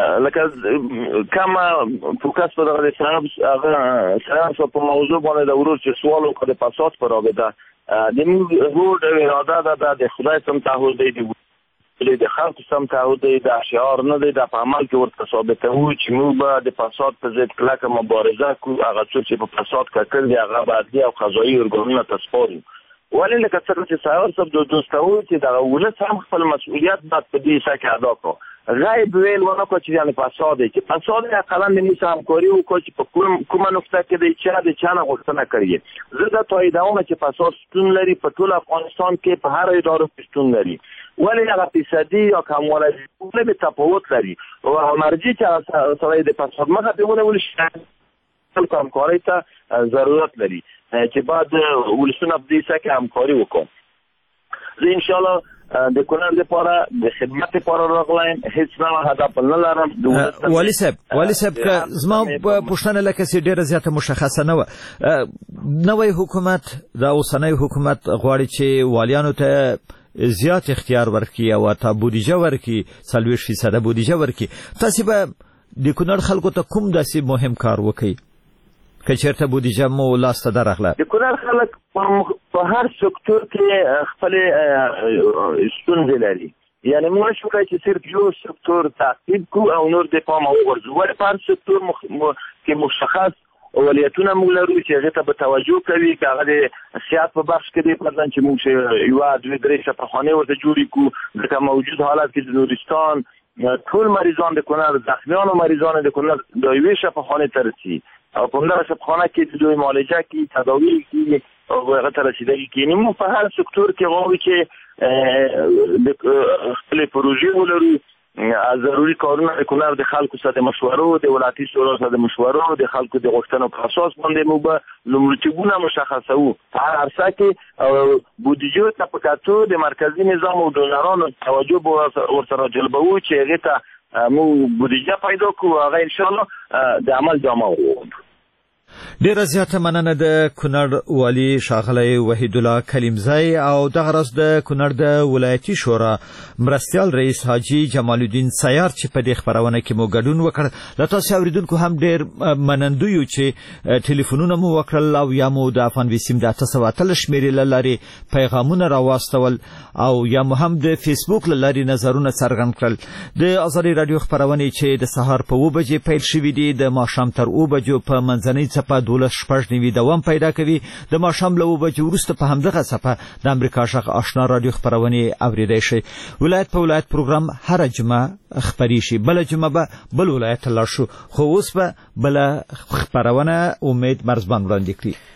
لکه کما فوکس په دغه سلام سلام په موضوع باندې د ورور چې سوال وکړ په اساس پر رابطه د موږ د اراده د خدای سم تعهد دی د خلکو سم تعهد دی د اشعار نه دی د عمل کې ورته ثابته وو چې موږ به د فساد په ضد کلکه مبارزه کوو هغه څه چې په فساد کړل دي هغه بعدي او قضایي ارګانونه تسپارو ولې لکه څنګه چې ساور سب د دوستاوي چې دا ولس هم خپل مسؤلیت باید په دې څخه ادا کړي غیب ویل ونه کو چې یعنی فساد چې فساد اقلا د نشه همکاري او چې په کوم کومه نقطه کې د چا د چا نه غوښتنه کوي زه دا تاییدوم چې فساد ستون لري په ټول افغانستان کې په هر اداره کې ستون لري ولی هغه فیصدي یا کموالی نه به تفاوت لري او مرجع چې سړی د فساد مخه دیونه ولې شي همکاري ته ضرورت لري چې بعد ولسونه په دې څخه همکاري وکړي زه ان شاء الله د کونړ لپاره د خدمت لپاره راغلایم هیڅ نه هدف نه لرم ولی صاحب ولی صاحب که زما پوښتنه لکه چې ډیره زیاته مشخصه نه و نوې حکومت دا اوسنۍ حکومت غواړي چې والیانو ته زیات اختیار ورکړي او تا بودیجه ورکړي څلوېښت فیصده بودیجه ورکړي تاسو به د کونړ خلکو ته کوم داسې مهم کار وکړي که چېرته بودیجه مو لاس ته درغله د کونړ خلک په هر سکتور کې خپل ستونزې لري یعنی موږ شو چې صرف یو سکتور تعقیب کو او نور د پام وګرځو ولې په هر سکتور مخ... م... کې مشخص اولویتونه موږ لرو چې هغه ته به توجه کوي چې هغه د سیاست په بخش کې دی پردان چې موږ یو دوه درې شفاخانه ورته جوړی کو ځکه موجود حالت کې د نورستان ټول مریضان د کونړ زخمیان او مریضان د کونړ د یوې شفاخانه ترسي او په همدغه شفاخانه کې د دوی معالجه کې تداوی کې او هغه ته رسیدګي کې نو په هر سکتور کې غواړي چې د خپل پروژې ولرو ضروري کارونه د کونړ د خلکو سره د مشورو د ولایتي شورا سره د مشورو د خلکو د غوښتنو په اساس باندې مو به لومړیتوبونه مشخصو هر عرصه کې بودیجه ته په کتو د مرکزی نظام او ډونرانو توجه به ورسره جلبوو چې هغې ته مو بودیجه پیدا کړو هغه انشاءالله د عمل جامه وغوړو. ډیره زیاته مننه د کونړ والی ښاغلی وحید الله کلیمزی او دغه راز د کونړ د ولایتي شورا مرستیال رئیس حاجی جمال الدین سیار چې په دې خبرونه کې مو ګډون وکړ. له تاسو اوریدونکو هم ډیر منندوی یو چې ټلیفونونه مو وکړل او یا مو د افغان ویسیم د اته سوه اتلس شمیرې له لارې پیغامونه راواستول او یا مو هم د فیسبوک له لارې نظرونه څرګند کړل. د ازادي راډیو خبرونه چې د سهار په اوه بجې پیل شوې دي د ماښام تر اوه بجو په منځنۍ څپه دولس شپږ نوي دوام پیدا کوي. د ماښام له اوه بجې وروسته په همدغه څپه د امریکا غږ آشنا راډیو خپرونې اوریدی شئ. ولایت په ولایت پروګرام هره جمعه خپری شي. بله جمعه به بل ولایت ته لاړ شو، خو اوس به بله خپرونه امید مرزبان وړاندې کړي.